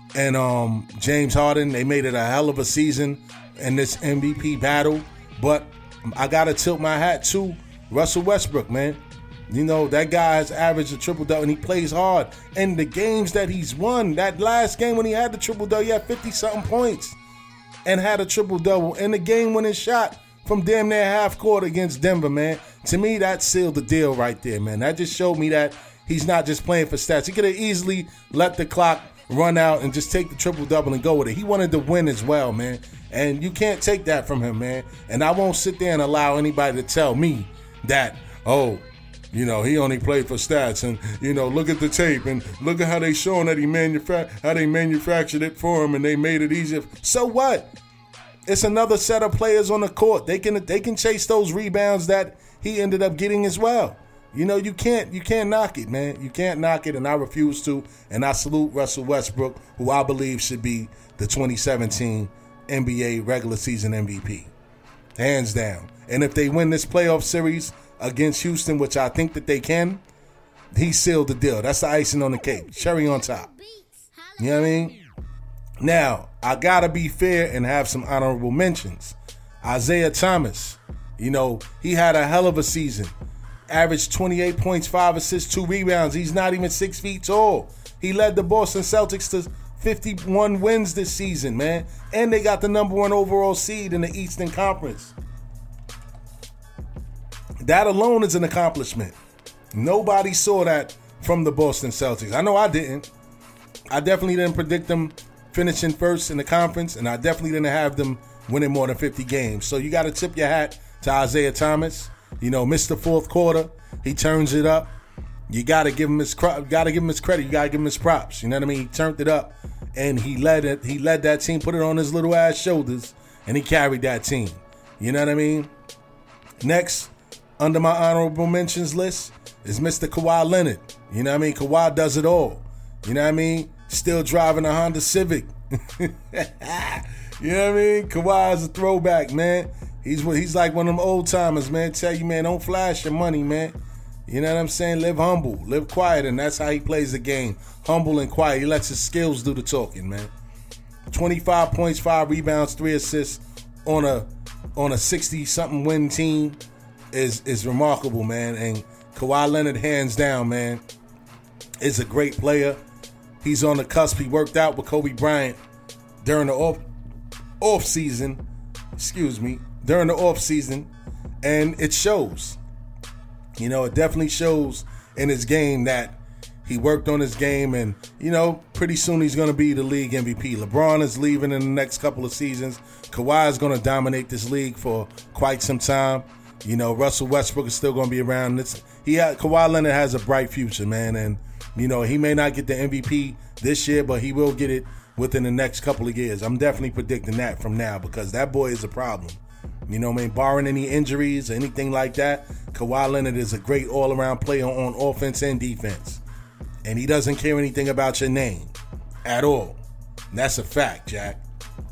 and um, James Harden. They made it a hell of a season in this M V P battle. But I got to tilt my hat to Russell Westbrook, man. You know, that guy has averaged a triple-double, and he plays hard. And the games that he's won, that last game when he had the triple-double, he had fifty-something points and had a triple-double. And the game-winning shot from damn near half court against Denver, man. To me, that sealed the deal right there, man. That just showed me that he's not just playing for stats. He could have easily let the clock run out and just take the triple-double and go with it. He wanted to win as well, man. And you can't take that from him, man. And I won't sit there and allow anybody to tell me that, oh, you know, he only played for stats, and you know, look at the tape and look at how they showing that he manufa- how they manufactured it for him and they made it easier. So what? It's another set of players on the court. They can they can chase those rebounds that he ended up getting as well. You know, you can't you can't knock it, man. You can't knock it, and I refuse to. And I salute Russell Westbrook, who I believe should be the twenty seventeen N B A regular season M V P, hands down. And if they win this playoff series against Houston, which I think that they can, he sealed the deal. That's the icing on the cake. Cherry on top. You know what I mean? Now, I got to be fair and have some honorable mentions. Isaiah Thomas, you know, he had a hell of a season. Averaged twenty-eight points, five assists, two rebounds. He's not even six feet tall. He led the Boston Celtics to fifty-one wins this season, man. And they got the number one overall seed in the Eastern Conference. That alone is an accomplishment. Nobody saw that from the Boston Celtics. I know I didn't. I definitely didn't predict them finishing first in the conference, and I definitely didn't have them winning more than fifty games. So you got to tip your hat to Isaiah Thomas. You know, Mister Fourth Quarter, he turns it up. You got to give him his got to give him his credit. You got to give him his props. You know what I mean? He turned it up, and he led it. He led that team, put it on his little ass shoulders, and he carried that team. You know what I mean? Next, under my honorable mentions list is Mister Kawhi Leonard. You know what I mean? Kawhi does it all. You know what I mean? Still driving a Honda Civic. You know what I mean? Kawhi is a throwback, man. He's he's like one of them old timers, man. Tell you, man, don't flash your money, man. You know what I'm saying? Live humble, live quiet, and that's how he plays the game. Humble and quiet. He lets his skills do the talking, man. twenty-five points, five rebounds, three assists on a on a sixty-something win team is is remarkable, man. And Kawhi Leonard, hands down, man, is a great player. He's on the cusp. He worked out with Kobe Bryant during the off off season. Excuse me, during the off season, and it shows. You know, it definitely shows in his game that he worked on his game, and you know, pretty soon he's going to be the league M V P. LeBron is leaving in the next couple of seasons. Kawhi is going to dominate this league for quite some time. You know, Russell Westbrook is still going to be around. It's, he had, Kawhi Leonard has a bright future, man, and you know, he may not get the M V P this year, but he will get it within the next couple of years. I'm definitely predicting that from now because that boy is a problem. You know what I mean? Barring any injuries or anything like that, Kawhi Leonard is a great all-around player on offense and defense. And he doesn't care anything about your name at all. And that's a fact, Jack.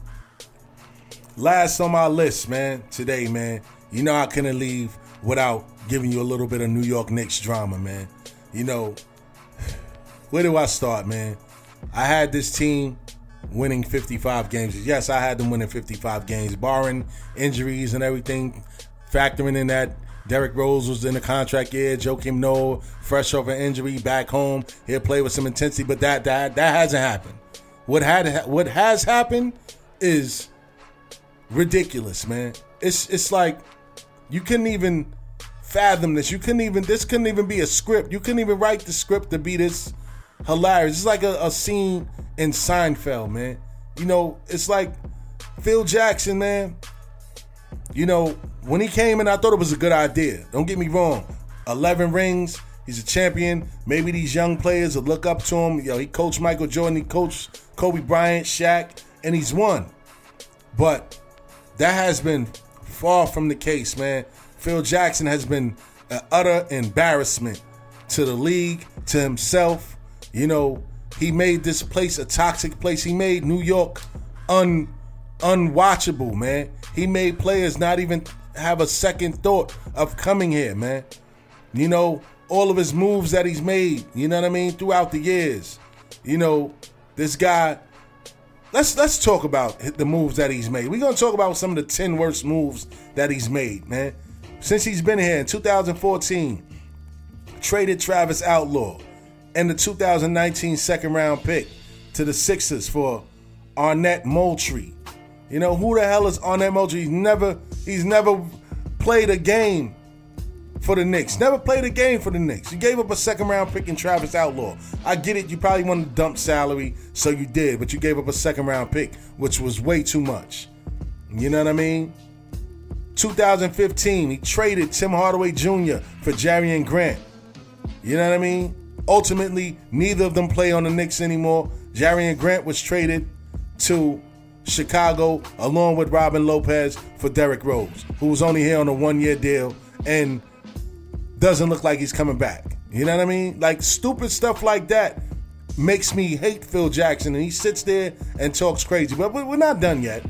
Last on my list, man, today, man, you know I couldn't leave without giving you a little bit of New York Knicks drama, man. You know, where do I start, man? I had this team winning fifty-five games. Yes, I had them winning fifty-five games, barring injuries and everything, factoring in that Derrick Rose was in the contract year, Joakim Noah, fresh off an injury, back home, he'll play with some intensity, but that that that hasn't happened. What had what has happened is ridiculous, man. It's it's like you couldn't even fathom this. You couldn't even this couldn't even be a script. You couldn't even write the script to be this hilarious. It's like a, a scene in Seinfeld, man. You know, it's like Phil Jackson, man. You know, when he came in, I thought it was a good idea. Don't get me wrong. eleven rings. He's a champion. Maybe these young players will look up to him. Yo, he coached Michael Jordan. He coached Kobe Bryant, Shaq, and he's won. But that has been far from the case, man. Phil Jackson has been an utter embarrassment to the league, to himself. You know, he made this place a toxic place. He made New York un unwatchable, man. He made players not even have a second thought of coming here, man. You know, all of his moves that he's made, you know what I mean, throughout the years. You know, this guy let's let's talk about the moves that he's made. We're gonna talk about some of the ten worst moves that he's made, man. Since he's been here in two thousand fourteen, traded Travis Outlaw and the two thousand nineteen second round pick to the Sixers for Arnett Moultrie. You know, who the hell is Arnett Moultrie? He's never, he's never played a game for the Knicks. Never played a game for the Knicks. You gave up a second round pick in Travis Outlaw. I get it. You probably wanted to dump salary, so you did. But you gave up a second round pick, which was way too much. You know what I mean? two thousand fifteen, he traded Tim Hardaway Junior for Jarian Grant. You know what I mean? Ultimately, neither of them play on the Knicks anymore. Jarian Grant was traded to Chicago along with Robin Lopez for Derrick Rose, who was only here on a one-year deal and doesn't look like he's coming back. You know what I mean? Like, stupid stuff like that makes me hate Phil Jackson, and he sits there and talks crazy. But we're not done yet.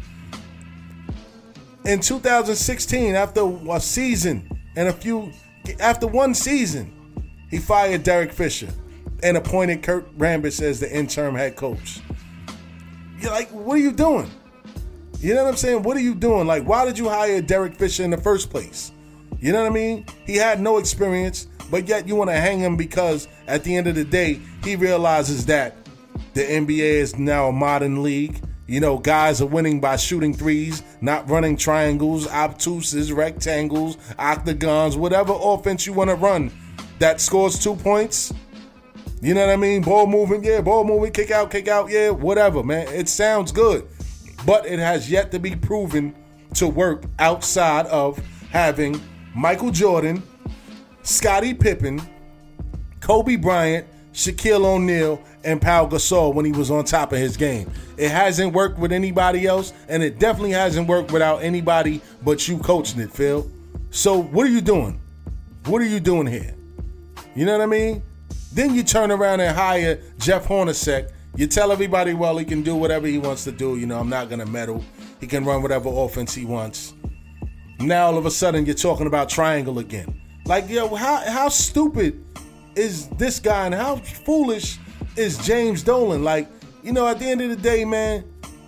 In two thousand sixteen, after a season and a few, after one season, he fired Derek Fisher and appointed Kurt Rambis as the interim head coach. You're like, what are you doing? You know what I'm saying? What are you doing? Like, why did you hire Derek Fisher in the first place? You know what I mean? He had no experience, but yet you want to hang him because at the end of the day, he realizes that the N B A is now a modern league. You know, guys are winning by shooting threes, not running triangles, obtuses, rectangles, octagons, whatever offense you want to run that scores two points. You know what I mean? Ball moving, yeah, ball moving, kick out, kick out, yeah, whatever, man. It sounds good, but it has yet to be proven to work outside of having Michael Jordan, Scottie Pippen, Kobe Bryant, Shaquille O'Neal, and Pau Gasol when he was on top of his game. It hasn't worked with anybody else, and it definitely hasn't worked without anybody but you coaching it, Phil. So what are you doing? What are you doing here? You know what I mean? Then you turn around and hire Jeff Hornacek. You tell everybody, well, he can do whatever he wants to do. You know, I'm not going to meddle. He can run whatever offense he wants. Now, all of a sudden, you're talking about triangle again. Like, yo, how how stupid is this guy and how foolish is James Dolan? Like, you know, at the end of the day, man,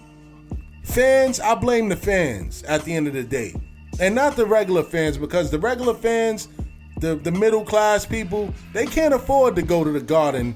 fans, I blame the fans at the end of the day. And not the regular fans, because the regular fans, the, the middle class people, they can't afford to go to the Garden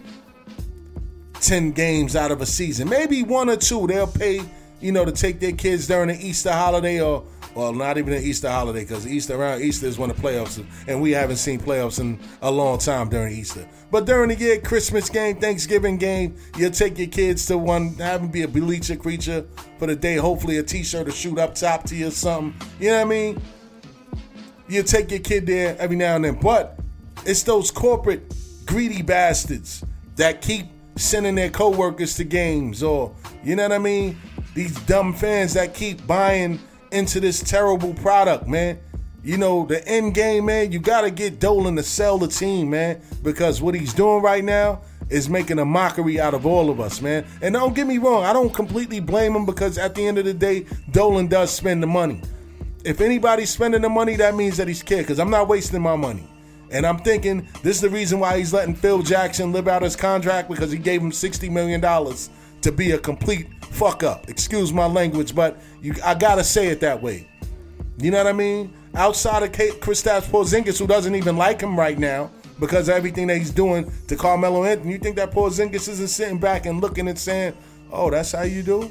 ten games out of a season. Maybe one or two they'll pay, you know, to take their kids during the Easter holiday or Well, not even an Easter holiday, because Easter around Easter is when the playoffs, and we haven't seen playoffs in a long time during Easter. But during the year, Christmas game, Thanksgiving game, you'll take your kids to one, have them be a bleacher creature for the day, hopefully a t-shirt to shoot up top to you or something. You know what I mean? You'll take your kid there every now and then. But it's those corporate greedy bastards that keep sending their coworkers to games, or, you know what I mean? These dumb fans that keep buying into this terrible product, man. You know, the end game, man, you got to get Dolan to sell the team, man, because what he's doing right now is making a mockery out of all of us, man. And don't get me wrong, I don't completely blame him, because at the end of the day, Dolan does spend the money. If anybody's spending the money, that means that he's cared, because I'm not wasting my money. And I'm thinking this is the reason why he's letting Phil Jackson live out his contract, because he gave him sixty million dollars to be a complete fuck up. Excuse my language, but you, I gotta say it that way. You know what I mean? Outside of Kristaps Porzingis, who doesn't even like him right now because of everything that he's doing to Carmelo Anthony, you think that Porzingis isn't sitting back and looking and saying, oh, that's how you do?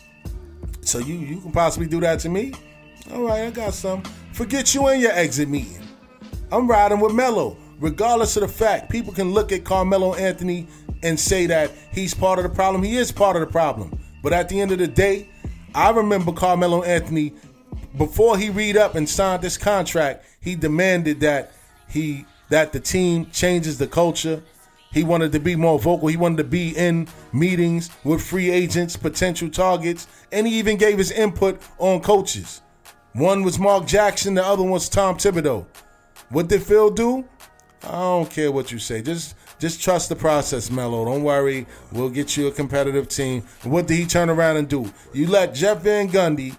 So you, you can possibly do that to me? All right, I got some. Forget you and your exit meeting. I'm riding with Melo. Regardless of the fact, people can look at Carmelo Anthony and say that he's part of the problem. He is part of the problem. But at the end of the day, I remember Carmelo Anthony, before he read up and signed this contract, he demanded that he that the team changes the culture. He wanted to be more vocal. He wanted to be in meetings with free agents, potential targets, and he even gave his input on coaches. One was Mark Jackson, the other one was Tom Thibodeau. What did Phil do? I don't care what you say. Just just trust the process, Melo. Don't worry. We'll get you a competitive team. What did he turn around and do? You let Jeff Van Gundy,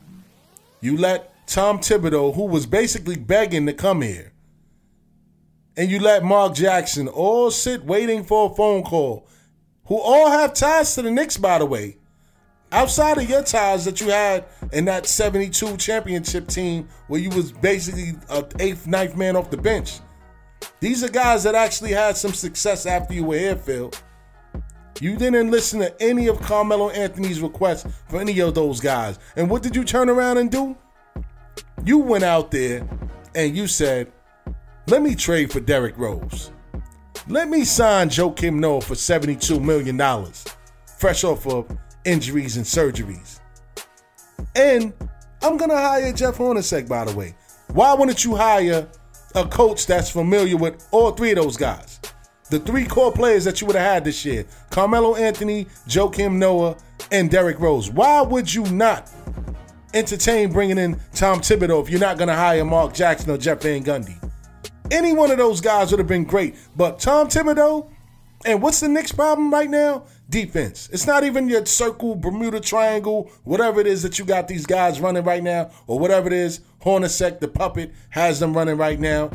you let Tom Thibodeau, who was basically begging to come here, and you let Mark Jackson all sit waiting for a phone call, who all have ties to the Knicks, by the way. Outside of your ties that you had in that seventy-two championship team where you was basically an eighth, ninth man off the bench. These are guys that actually had some success after you were here, Phil. You didn't listen to any of Carmelo Anthony's requests for any of those guys. And what did you turn around and do? You went out there and you said, let me trade for Derrick Rose. Let me sign Joakim Noah for seventy-two million dollars, fresh off of injuries and surgeries. And I'm going to hire Jeff Hornacek, by the way. Why wouldn't you hire a coach that's familiar with all three of those guys? The three core players that you would have had this year, Carmelo Anthony, Joakim Noah, and Derrick Rose. Why would you not entertain bringing in Tom Thibodeau if you're not going to hire Mark Jackson or Jeff Van Gundy? Any one of those guys would have been great. But Tom Thibodeau, and what's the Knicks' problem right now? Defense. It's not even your circle, Bermuda Triangle, whatever it is that you got these guys running right now, or whatever it is, Hornacek, the puppet, has them running right now.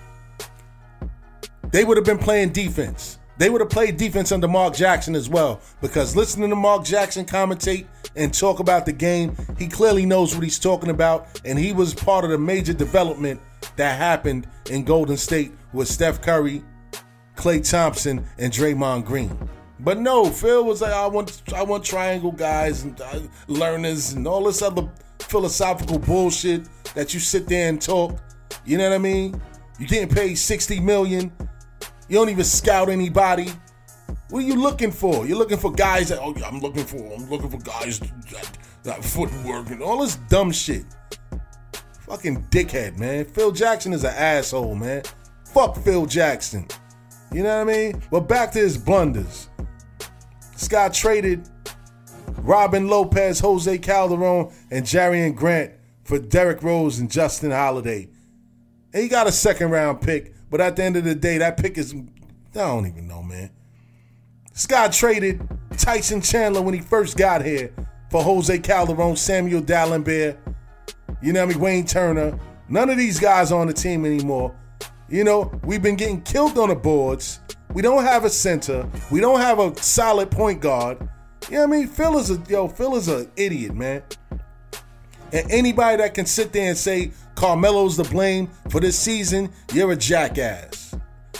They would have been playing defense. They would have played defense under Mark Jackson as well, because listening to Mark Jackson commentate and talk about the game, he clearly knows what he's talking about, and he was part of the major development that happened in Golden State with Steph Curry, Klay Thompson, and Draymond Green. But no, Phil was like, I want I want triangle guys and uh, learners and all this other philosophical bullshit that you sit there and talk. You know what I mean? You getting paid sixty million dollars. You don't even scout anybody. What are you looking for? You're looking for guys that, oh, I'm looking for, I'm looking for guys that, that footwork and all this dumb shit. Fucking dickhead, man. Phil Jackson is an asshole, man. Fuck Phil Jackson. You know what I mean? But back to his blunders. This guy traded Robin Lopez, Jose Calderon, and Jarian Grant for Derrick Rose and Justin Holiday. And he got a second round pick, but at the end of the day, that pick is, I don't even know, man. This guy traded Tyson Chandler when he first got here for Jose Calderon, Samuel Dalembert, you know what I mean, Wayne Turner. None of these guys are on the team anymore. You know, we've been getting killed on the boards. We don't have a center. We don't have a solid point guard. You know what I mean? Phil is a, yo, Phil is an idiot, man. And anybody that can sit there and say Carmelo's to blame for this season, you're a jackass.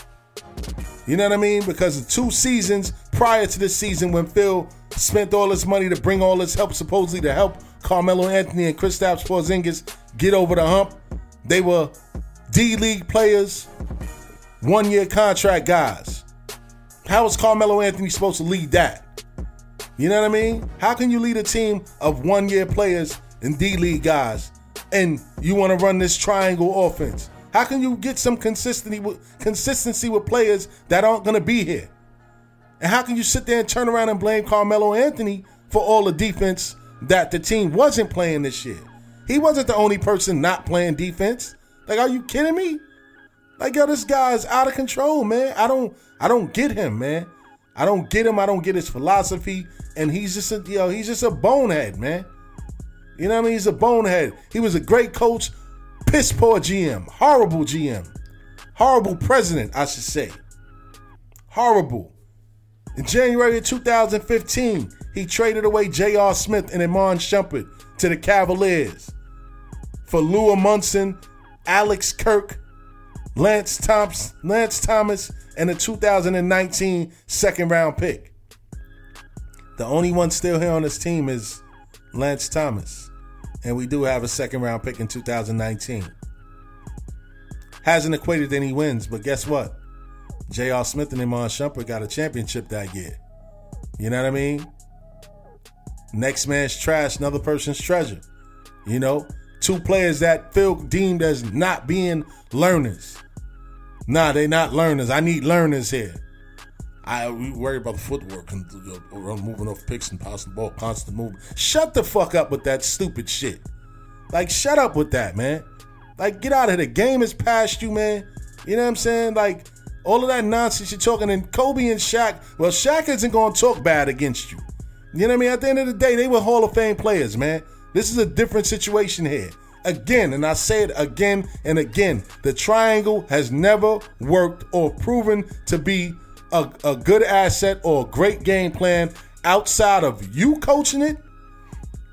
You know what I mean? Because the two seasons prior to this season when Phil spent all this money to bring all this help, supposedly to help Carmelo Anthony and Kristaps Porzingis get over the hump, they were D-League players, one-year contract guys. How is Carmelo Anthony supposed to lead that? You know what I mean? How can you lead a team of one-year players and D-League guys and you want to run this triangle offense? How can you get some consistency with, consistency with players that aren't going to be here? And how can you sit there and turn around and blame Carmelo Anthony for all the defense that the team wasn't playing this year? He wasn't the only person not playing defense. Like, are you kidding me? Like, yo, this guy's out of control, man. I don't I don't get him, man. I don't get him. I don't get his philosophy. And he's just a, yo, he's just a bonehead, man. You know what I mean? He's a bonehead. He was a great coach, piss poor G M, horrible G M, horrible president, I should say. Horrible. In January of two thousand fifteen, he traded away J R. Smith and Iman Shumpert to the Cavaliers for Lua Munson, Alex Kirk, Lance Thompson, Lance Thomas, and a two thousand nineteen second round pick. The only one still here on this team is Lance Thomas. And we do have a second round pick in two thousand nineteen. Hasn't equated any wins, but guess what? J R. Smith and Iman Shumpert got a championship that year. You know what I mean? Next man's trash, another person's treasure. You know? Two players that Phil deemed as not being learners. Nah, they not learners. I need learners here. I we worry about the footwork and uh, moving off picks and passing the ball, constant movement. Shut the fuck up with that stupid shit. Like, shut up with that, man. Like, get out of here. The game is past you, man. You know what I'm saying? Like, all of that nonsense you're talking, and Kobe and Shaq, well, Shaq isn't going to talk bad against you. You know what I mean? At the end of the day, they were Hall of Fame players, man. This is a different situation here. Again, and I say it again and again, the triangle has never worked or proven to be a, a good asset or a great game plan outside of you coaching it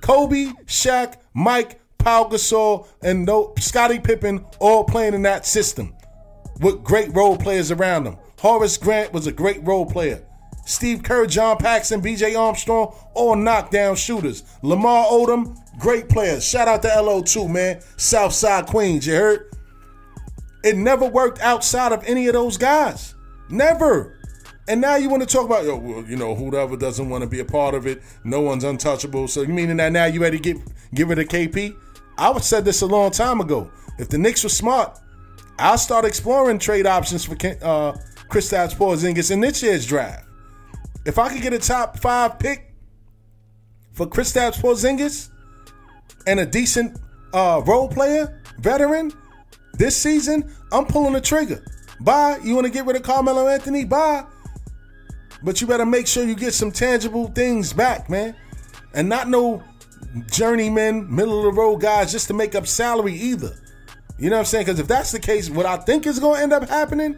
Kobe, Shaq, Mike, Pau Gasol, and no, Scottie Pippen all playing in that system with great role players around them. Horace Grant was a great role player. Steve Kerr, John Paxson, B J Armstrong, all knockdown shooters. Lamar Odom, great players. Shout out to L O two, man. Southside Queens, you heard? It never worked outside of any of those guys. Never. And now you want to talk about, yo, well, you know, whoever doesn't want to be a part of it, no one's untouchable. So you meaning that now you ready to get, get rid of K P? I would said this a long time ago. If the Knicks were smart, I'll start exploring trade options for uh, Kristaps Porzingis in this year's draft. If I could get a top five pick for Kristaps Porzingis and a decent uh, role player, veteran, this season, I'm pulling the trigger. Bye. You want to get rid of Carmelo Anthony? Bye. But you better make sure you get some tangible things back, man. And not no journeyman, middle-of-the-road guys just to make up salary either. You know what I'm saying? Because if that's the case, what I think is going to end up happening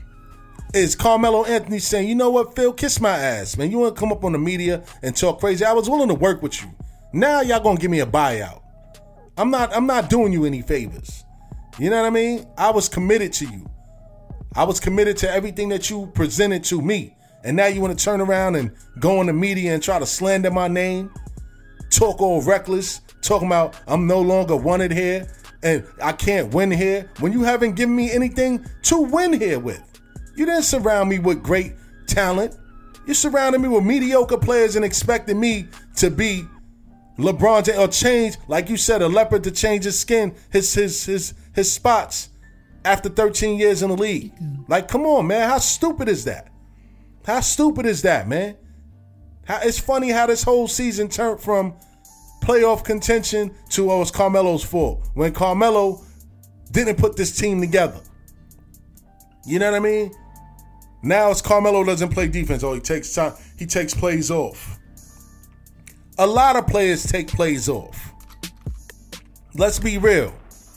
is Carmelo Anthony saying, you know what, Phil, kiss my ass, man. You want to come up on the media and talk crazy? I was willing to work with you. Now y'all going to give me a buyout. I'm not, I'm not doing you any favors. You know what I mean? I was committed to you. I was committed to everything that you presented to me. And now you want to turn around and go on the media and try to slander my name, talk all reckless, talking about I'm no longer wanted here and I can't win here when you haven't given me anything to win here with. You didn't surround me with great talent. You surrounded me with mediocre players and expected me to be LeBron James or change, like you said, a leopard to change his skin, his his his his spots after thirteen years in the league. Like, come on, man. How stupid is that? How stupid is that, man? How, it's funny how this whole season turned from playoff contention to, oh, it's Carmelo's fault. When Carmelo didn't put this team together. You know what I mean? Now it's Carmelo doesn't play defense. Oh, he takes time. He takes plays off. A lot of players take plays off. Let's be real.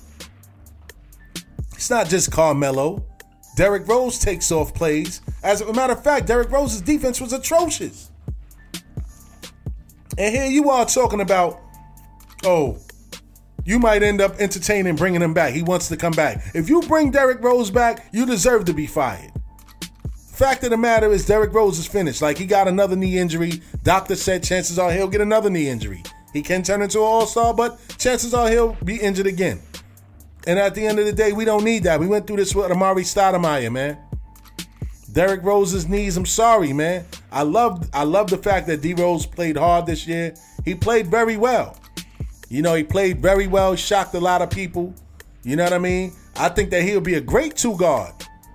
It's not just Carmelo. Derrick Rose takes off plays. As a matter of fact, Derrick Rose's defense was atrocious. And here you are talking about, oh, you might end up entertaining bringing him back. He wants to come back. If you bring Derrick Rose back, you deserve to be fired. Fact of the matter is Derrick Rose is finished. Like, he got another knee injury. Doctor said chances are he'll get another knee injury. He can turn into an all-star, but chances are he'll be injured again. And at the end of the day, we don't need that. We went through this with Amari Stoudemire, man. Derrick Rose's knees, I'm sorry, man. I love I love the fact that D Rose played hard this year. He played very well. You know, he played very well, shocked a lot of people. You know what I mean? I think that he'll be a great two guard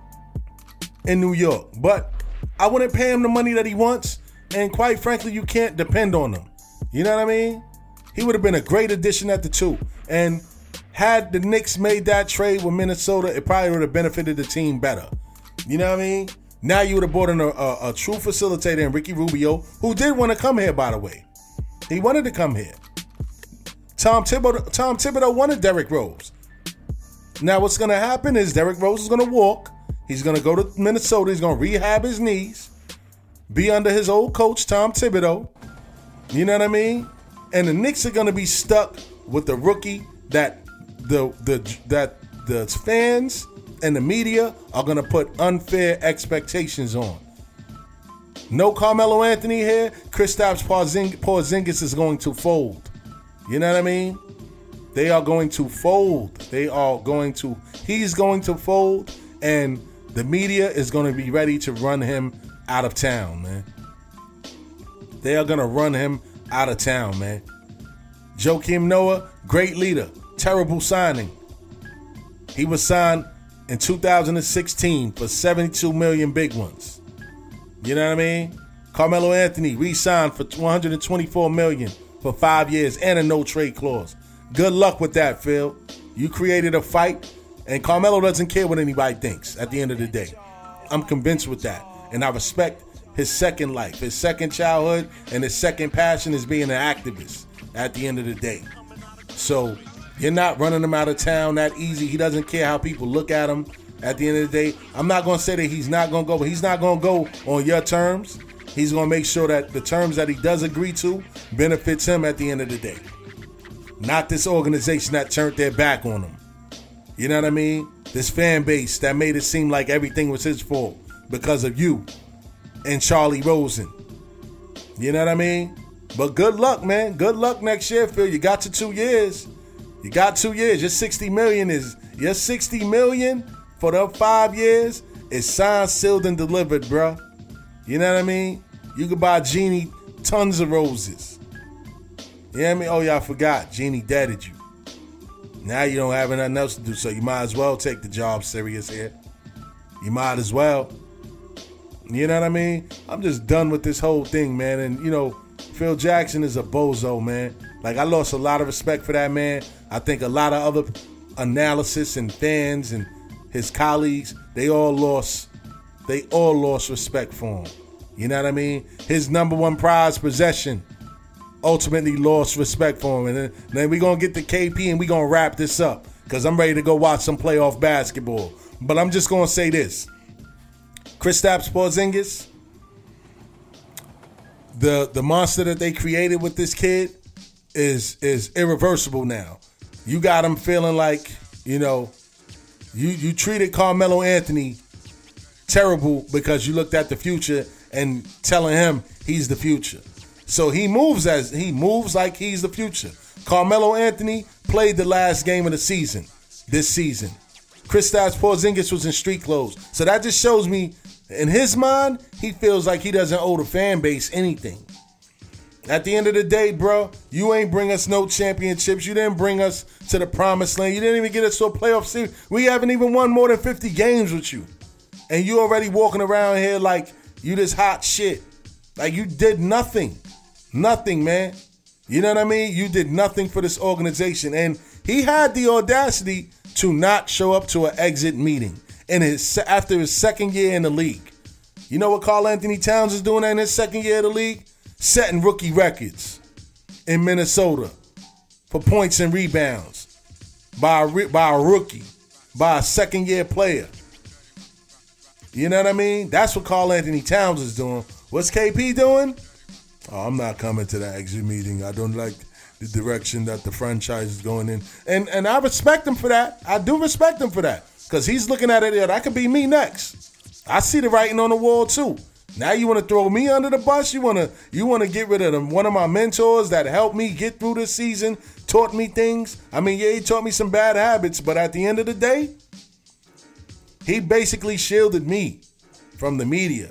in New York. But I wouldn't pay him the money that he wants. And quite frankly, you can't depend on him. You know what I mean? He would have been a great addition at the two. And had the Knicks made that trade with Minnesota, it probably would have benefited the team better. You know what I mean? Now you would have brought in a, a, a true facilitator in Ricky Rubio, who did want to come here, by the way. He wanted to come here. Tom Thibodeau, Tom Thibodeau wanted Derrick Rose. Now what's going to happen is Derrick Rose is going to walk. He's going to go to Minnesota. He's going to rehab his knees. Be under his old coach, Tom Thibodeau. You know what I mean? And the Knicks are going to be stuck with the rookie that the the that the fans and the media are going to put unfair expectations on. No Carmelo Anthony here. Kristaps Porzingis is going to fold. You know what I mean? They are going to fold. They are going to, he's going to fold, and the media is going to be ready to run him out of town, man. They are going to run him out of town, man. Joakim Noah, great leader. Terrible signing. He was signed in two thousand sixteen for seventy-two million big ones. You know what I mean? Carmelo Anthony re-signed for one hundred twenty-four million for five years and a no trade clause. Good luck with that, Phil. You created a fight, and Carmelo doesn't care what anybody thinks at the end of the day. I'm convinced with that, and I respect his second life, his second childhood, and his second passion is being an activist at the end of the day. So you're not running him out of town that easy. He doesn't care how people look at him at the end of the day. I'm not going to say that he's not going to go, but he's not going to go on your terms. he's going to make sure that the terms that he does agree to benefits him at the end of the day. Not this organization that turned their back on him. You know what I mean? This fan base that made it seem like everything was his fault because of you and Charlie Rosen. You know what I mean? But good luck, man. Good luck next year, Phil. You got to two years. You got two years. Your sixty million is your sixty million for the five years is signed, sealed, and delivered, bro. You know what I mean? You could buy Jeannie tons of roses. You know what I mean? Oh, yeah, I forgot. Jeannie deaded you. Now you don't have nothing else to do, so you might as well take the job serious here. You might as well. You know what I mean? I'm just done with this whole thing, man. And, you know, Phil Jackson is a bozo, man. Like, I lost a lot of respect for that man. I think a lot of other analysis and fans and his colleagues, they all lost, they all lost respect for him. You know what I mean? His number one prized possession ultimately lost respect for him. And then, then we're going to get to K P and we're going to wrap this up because I'm ready to go watch some playoff basketball. But I'm just going to say this. Kristaps Porzingis, the the monster that they created with this kid is is irreversible now. You got him feeling like, you know, you, you treated Carmelo Anthony terrible because you looked at the future and telling him he's the future. So he moves as he moves like he's the future. Carmelo Anthony played the last game of the season this season. Kristaps Porzingis was in street clothes. So that just shows me, in his mind, he feels like he doesn't owe the fan base anything. At the end of the day, bro, you ain't bring us no championships. You didn't bring us to the promised land. You didn't even get us to a playoff series. We haven't even won more than fifty games with you. And you already walking around here like you this hot shit. Like you did nothing. Nothing, man. You know what I mean? You did nothing for this organization. And he had the audacity to not show up to an exit meeting in his after his second year in the league. You know what Karl Anthony Towns is doing in his second year of the league? Setting rookie records in Minnesota for points and rebounds by a, by a rookie, by a second year player. You know what I mean? That's what Karl Anthony Towns is doing. What's K P doing? Oh, I'm not coming to that exit meeting. I don't like the direction that the franchise is going in. And and I respect him for that. I do respect him for that. Because he's looking at it, yeah, that could be me next. I see the writing on the wall too. Now you want to throw me under the bus? You want to you want to get rid of them, one of my mentors that helped me get through this season, taught me things. I mean, yeah, he taught me some bad habits, but at the end of the day, he basically shielded me from the media.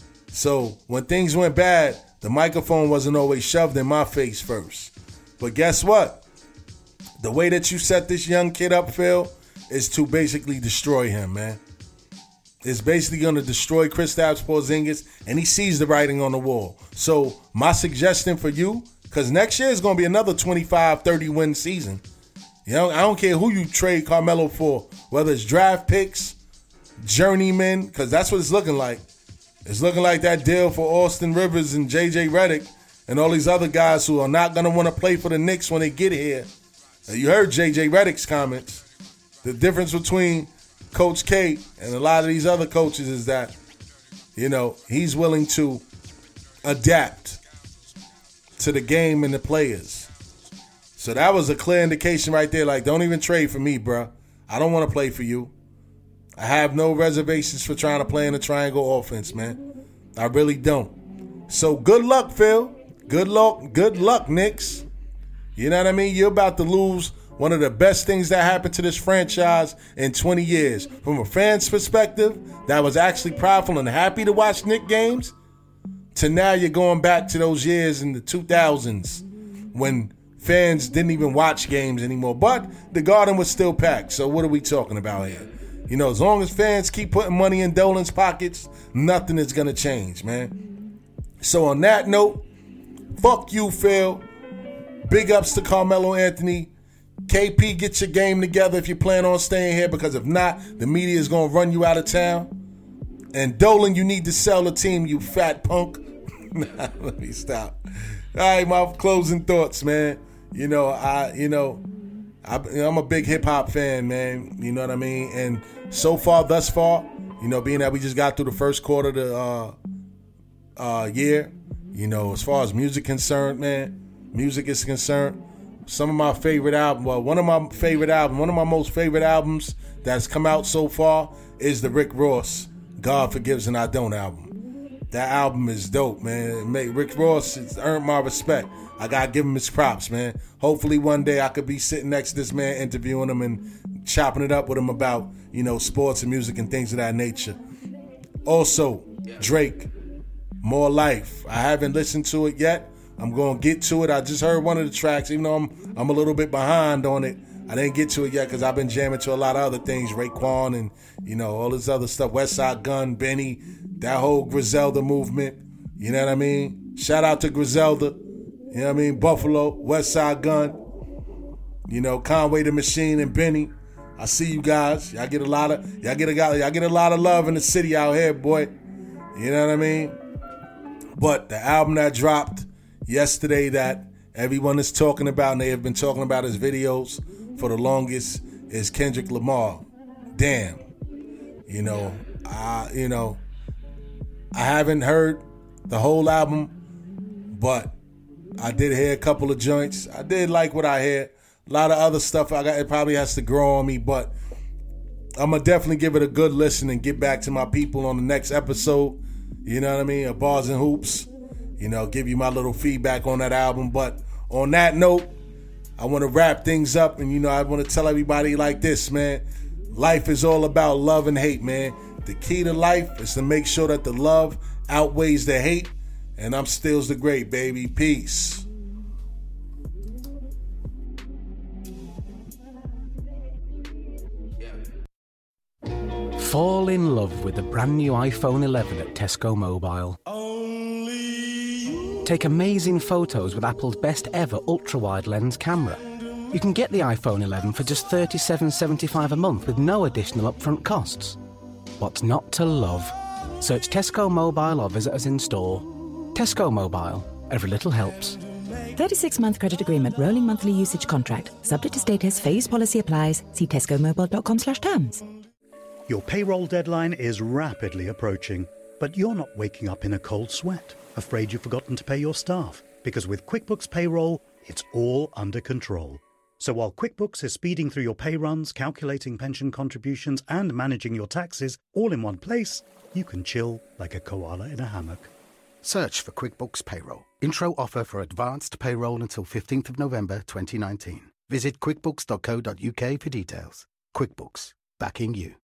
So when things went bad, the microphone wasn't always shoved in my face first. But guess what? The way that you set this young kid up, Phil, is to basically destroy him, man. It's basically going to destroy Kristaps Porzingis, and he sees the writing on the wall. So my suggestion for you, because next year is going to be another twenty-five, thirty win season. You know, I don't care who you trade Carmelo for, whether it's draft picks, journeymen, because that's what it's looking like. It's looking like that deal for Austin Rivers and J J Redick and all these other guys who are not going to want to play for the Knicks when they get here. You heard J J Redick's comments. The difference between Coach K and a lot of these other coaches is that, you know, he's willing to adapt to the game and the players. So that was a clear indication right there. Like, don't even trade for me, bro. I don't want to play for you. I have no reservations for trying to play in a triangle offense, man. I really don't. So good luck, Phil. Good luck. Good luck, Knicks. You know what I mean? You're about to lose one of the best things that happened to this franchise in twenty years. From a fan's perspective, that was actually prideful and happy to watch Knicks games, to now you're going back to those years in the two thousands when fans didn't even watch games anymore. But the Garden was still packed. So what are we talking about here? You know, as long as fans keep putting money in Dolan's pockets, nothing is going to change, man. So on that note, fuck you, Phil. Big ups to Carmelo Anthony. K P, get your game together if you plan on staying here, because if not, the media is going to run you out of town. And Dolan, you need to sell the team, you fat punk. Nah, let me stop. All right, my closing thoughts, man. You know, I, you know, I, I'm a big hip-hop fan, man. You know what I mean? And so far, thus far, you know, being that we just got through the first quarter of the, uh, uh, year. You know, as far as music concerned, man, music is concerned. Some of my favorite albums, well, one of my favorite albums, one of my most favorite albums that's come out so far is the Rick Ross, God Forgives and I Don't album. That album is dope, man. Rick Ross has earned my respect. I gotta give him his props, man. Hopefully one day I could be sitting next to this man, interviewing him and chopping it up with him about, you know, sports and music and things of that nature. Also, Drake, More Life. I haven't listened to it yet. I'm gonna get to it. I just heard one of the tracks, even though I'm I'm a little bit behind on it. I didn't get to it yet because I've been jamming to a lot of other things, Raekwon and, you know, all this other stuff, Westside Gunn, Benny, that whole Griselda movement. You know what I mean? Shout out to Griselda. You know what I mean? Buffalo, Westside Gunn. You know, Conway the Machine and Benny. I see you guys. Y'all get a lot of y'all get a y'all get a lot of love in the city out here, boy. You know what I mean? But the album that dropped yesterday that everyone is talking about, and they have been talking about his videos for the longest, is Kendrick Lamar. Damn. You know, I you know, I haven't heard the whole album, but I did hear a couple of joints. I did like what I heard. A lot of other stuff I got, it probably has to grow on me, but I'm gonna definitely give it a good listen and get back to my people on the next episode. You know what I mean? Of Bars and Hoops. You know, give you my little feedback on that album. But on that note, I want to wrap things up, and you know, I want to tell everybody like this, man. Life is all about love and hate, man. The key to life is to make sure that the love outweighs the hate. And I'm Stills the Great, baby. Peace. Fall in love with the brand new iPhone eleven at Tesco Mobile. Take amazing photos with Apple's best ever ultra-wide lens camera. You can get the iPhone eleven for just thirty-seven dollars and seventy-five cents a month with no additional upfront costs. What's not to love? Search Tesco Mobile or visit us in store. Tesco Mobile. Every little helps. thirty-six month credit agreement. Rolling monthly usage contract. Subject to status. Phased policy applies. See tescomobile.com slash terms. Your payroll deadline is rapidly approaching, but you're not waking up in a cold sweat, afraid you've forgotten to pay your staff, because with QuickBooks Payroll, it's all under control. So while QuickBooks is speeding through your pay runs, calculating pension contributions, and managing your taxes all in one place, you can chill like a koala in a hammock. Search for QuickBooks Payroll. Intro offer for advanced payroll until fifteenth of November twenty nineteen. Visit quickbooks dot co dot uk for details. QuickBooks, backing you.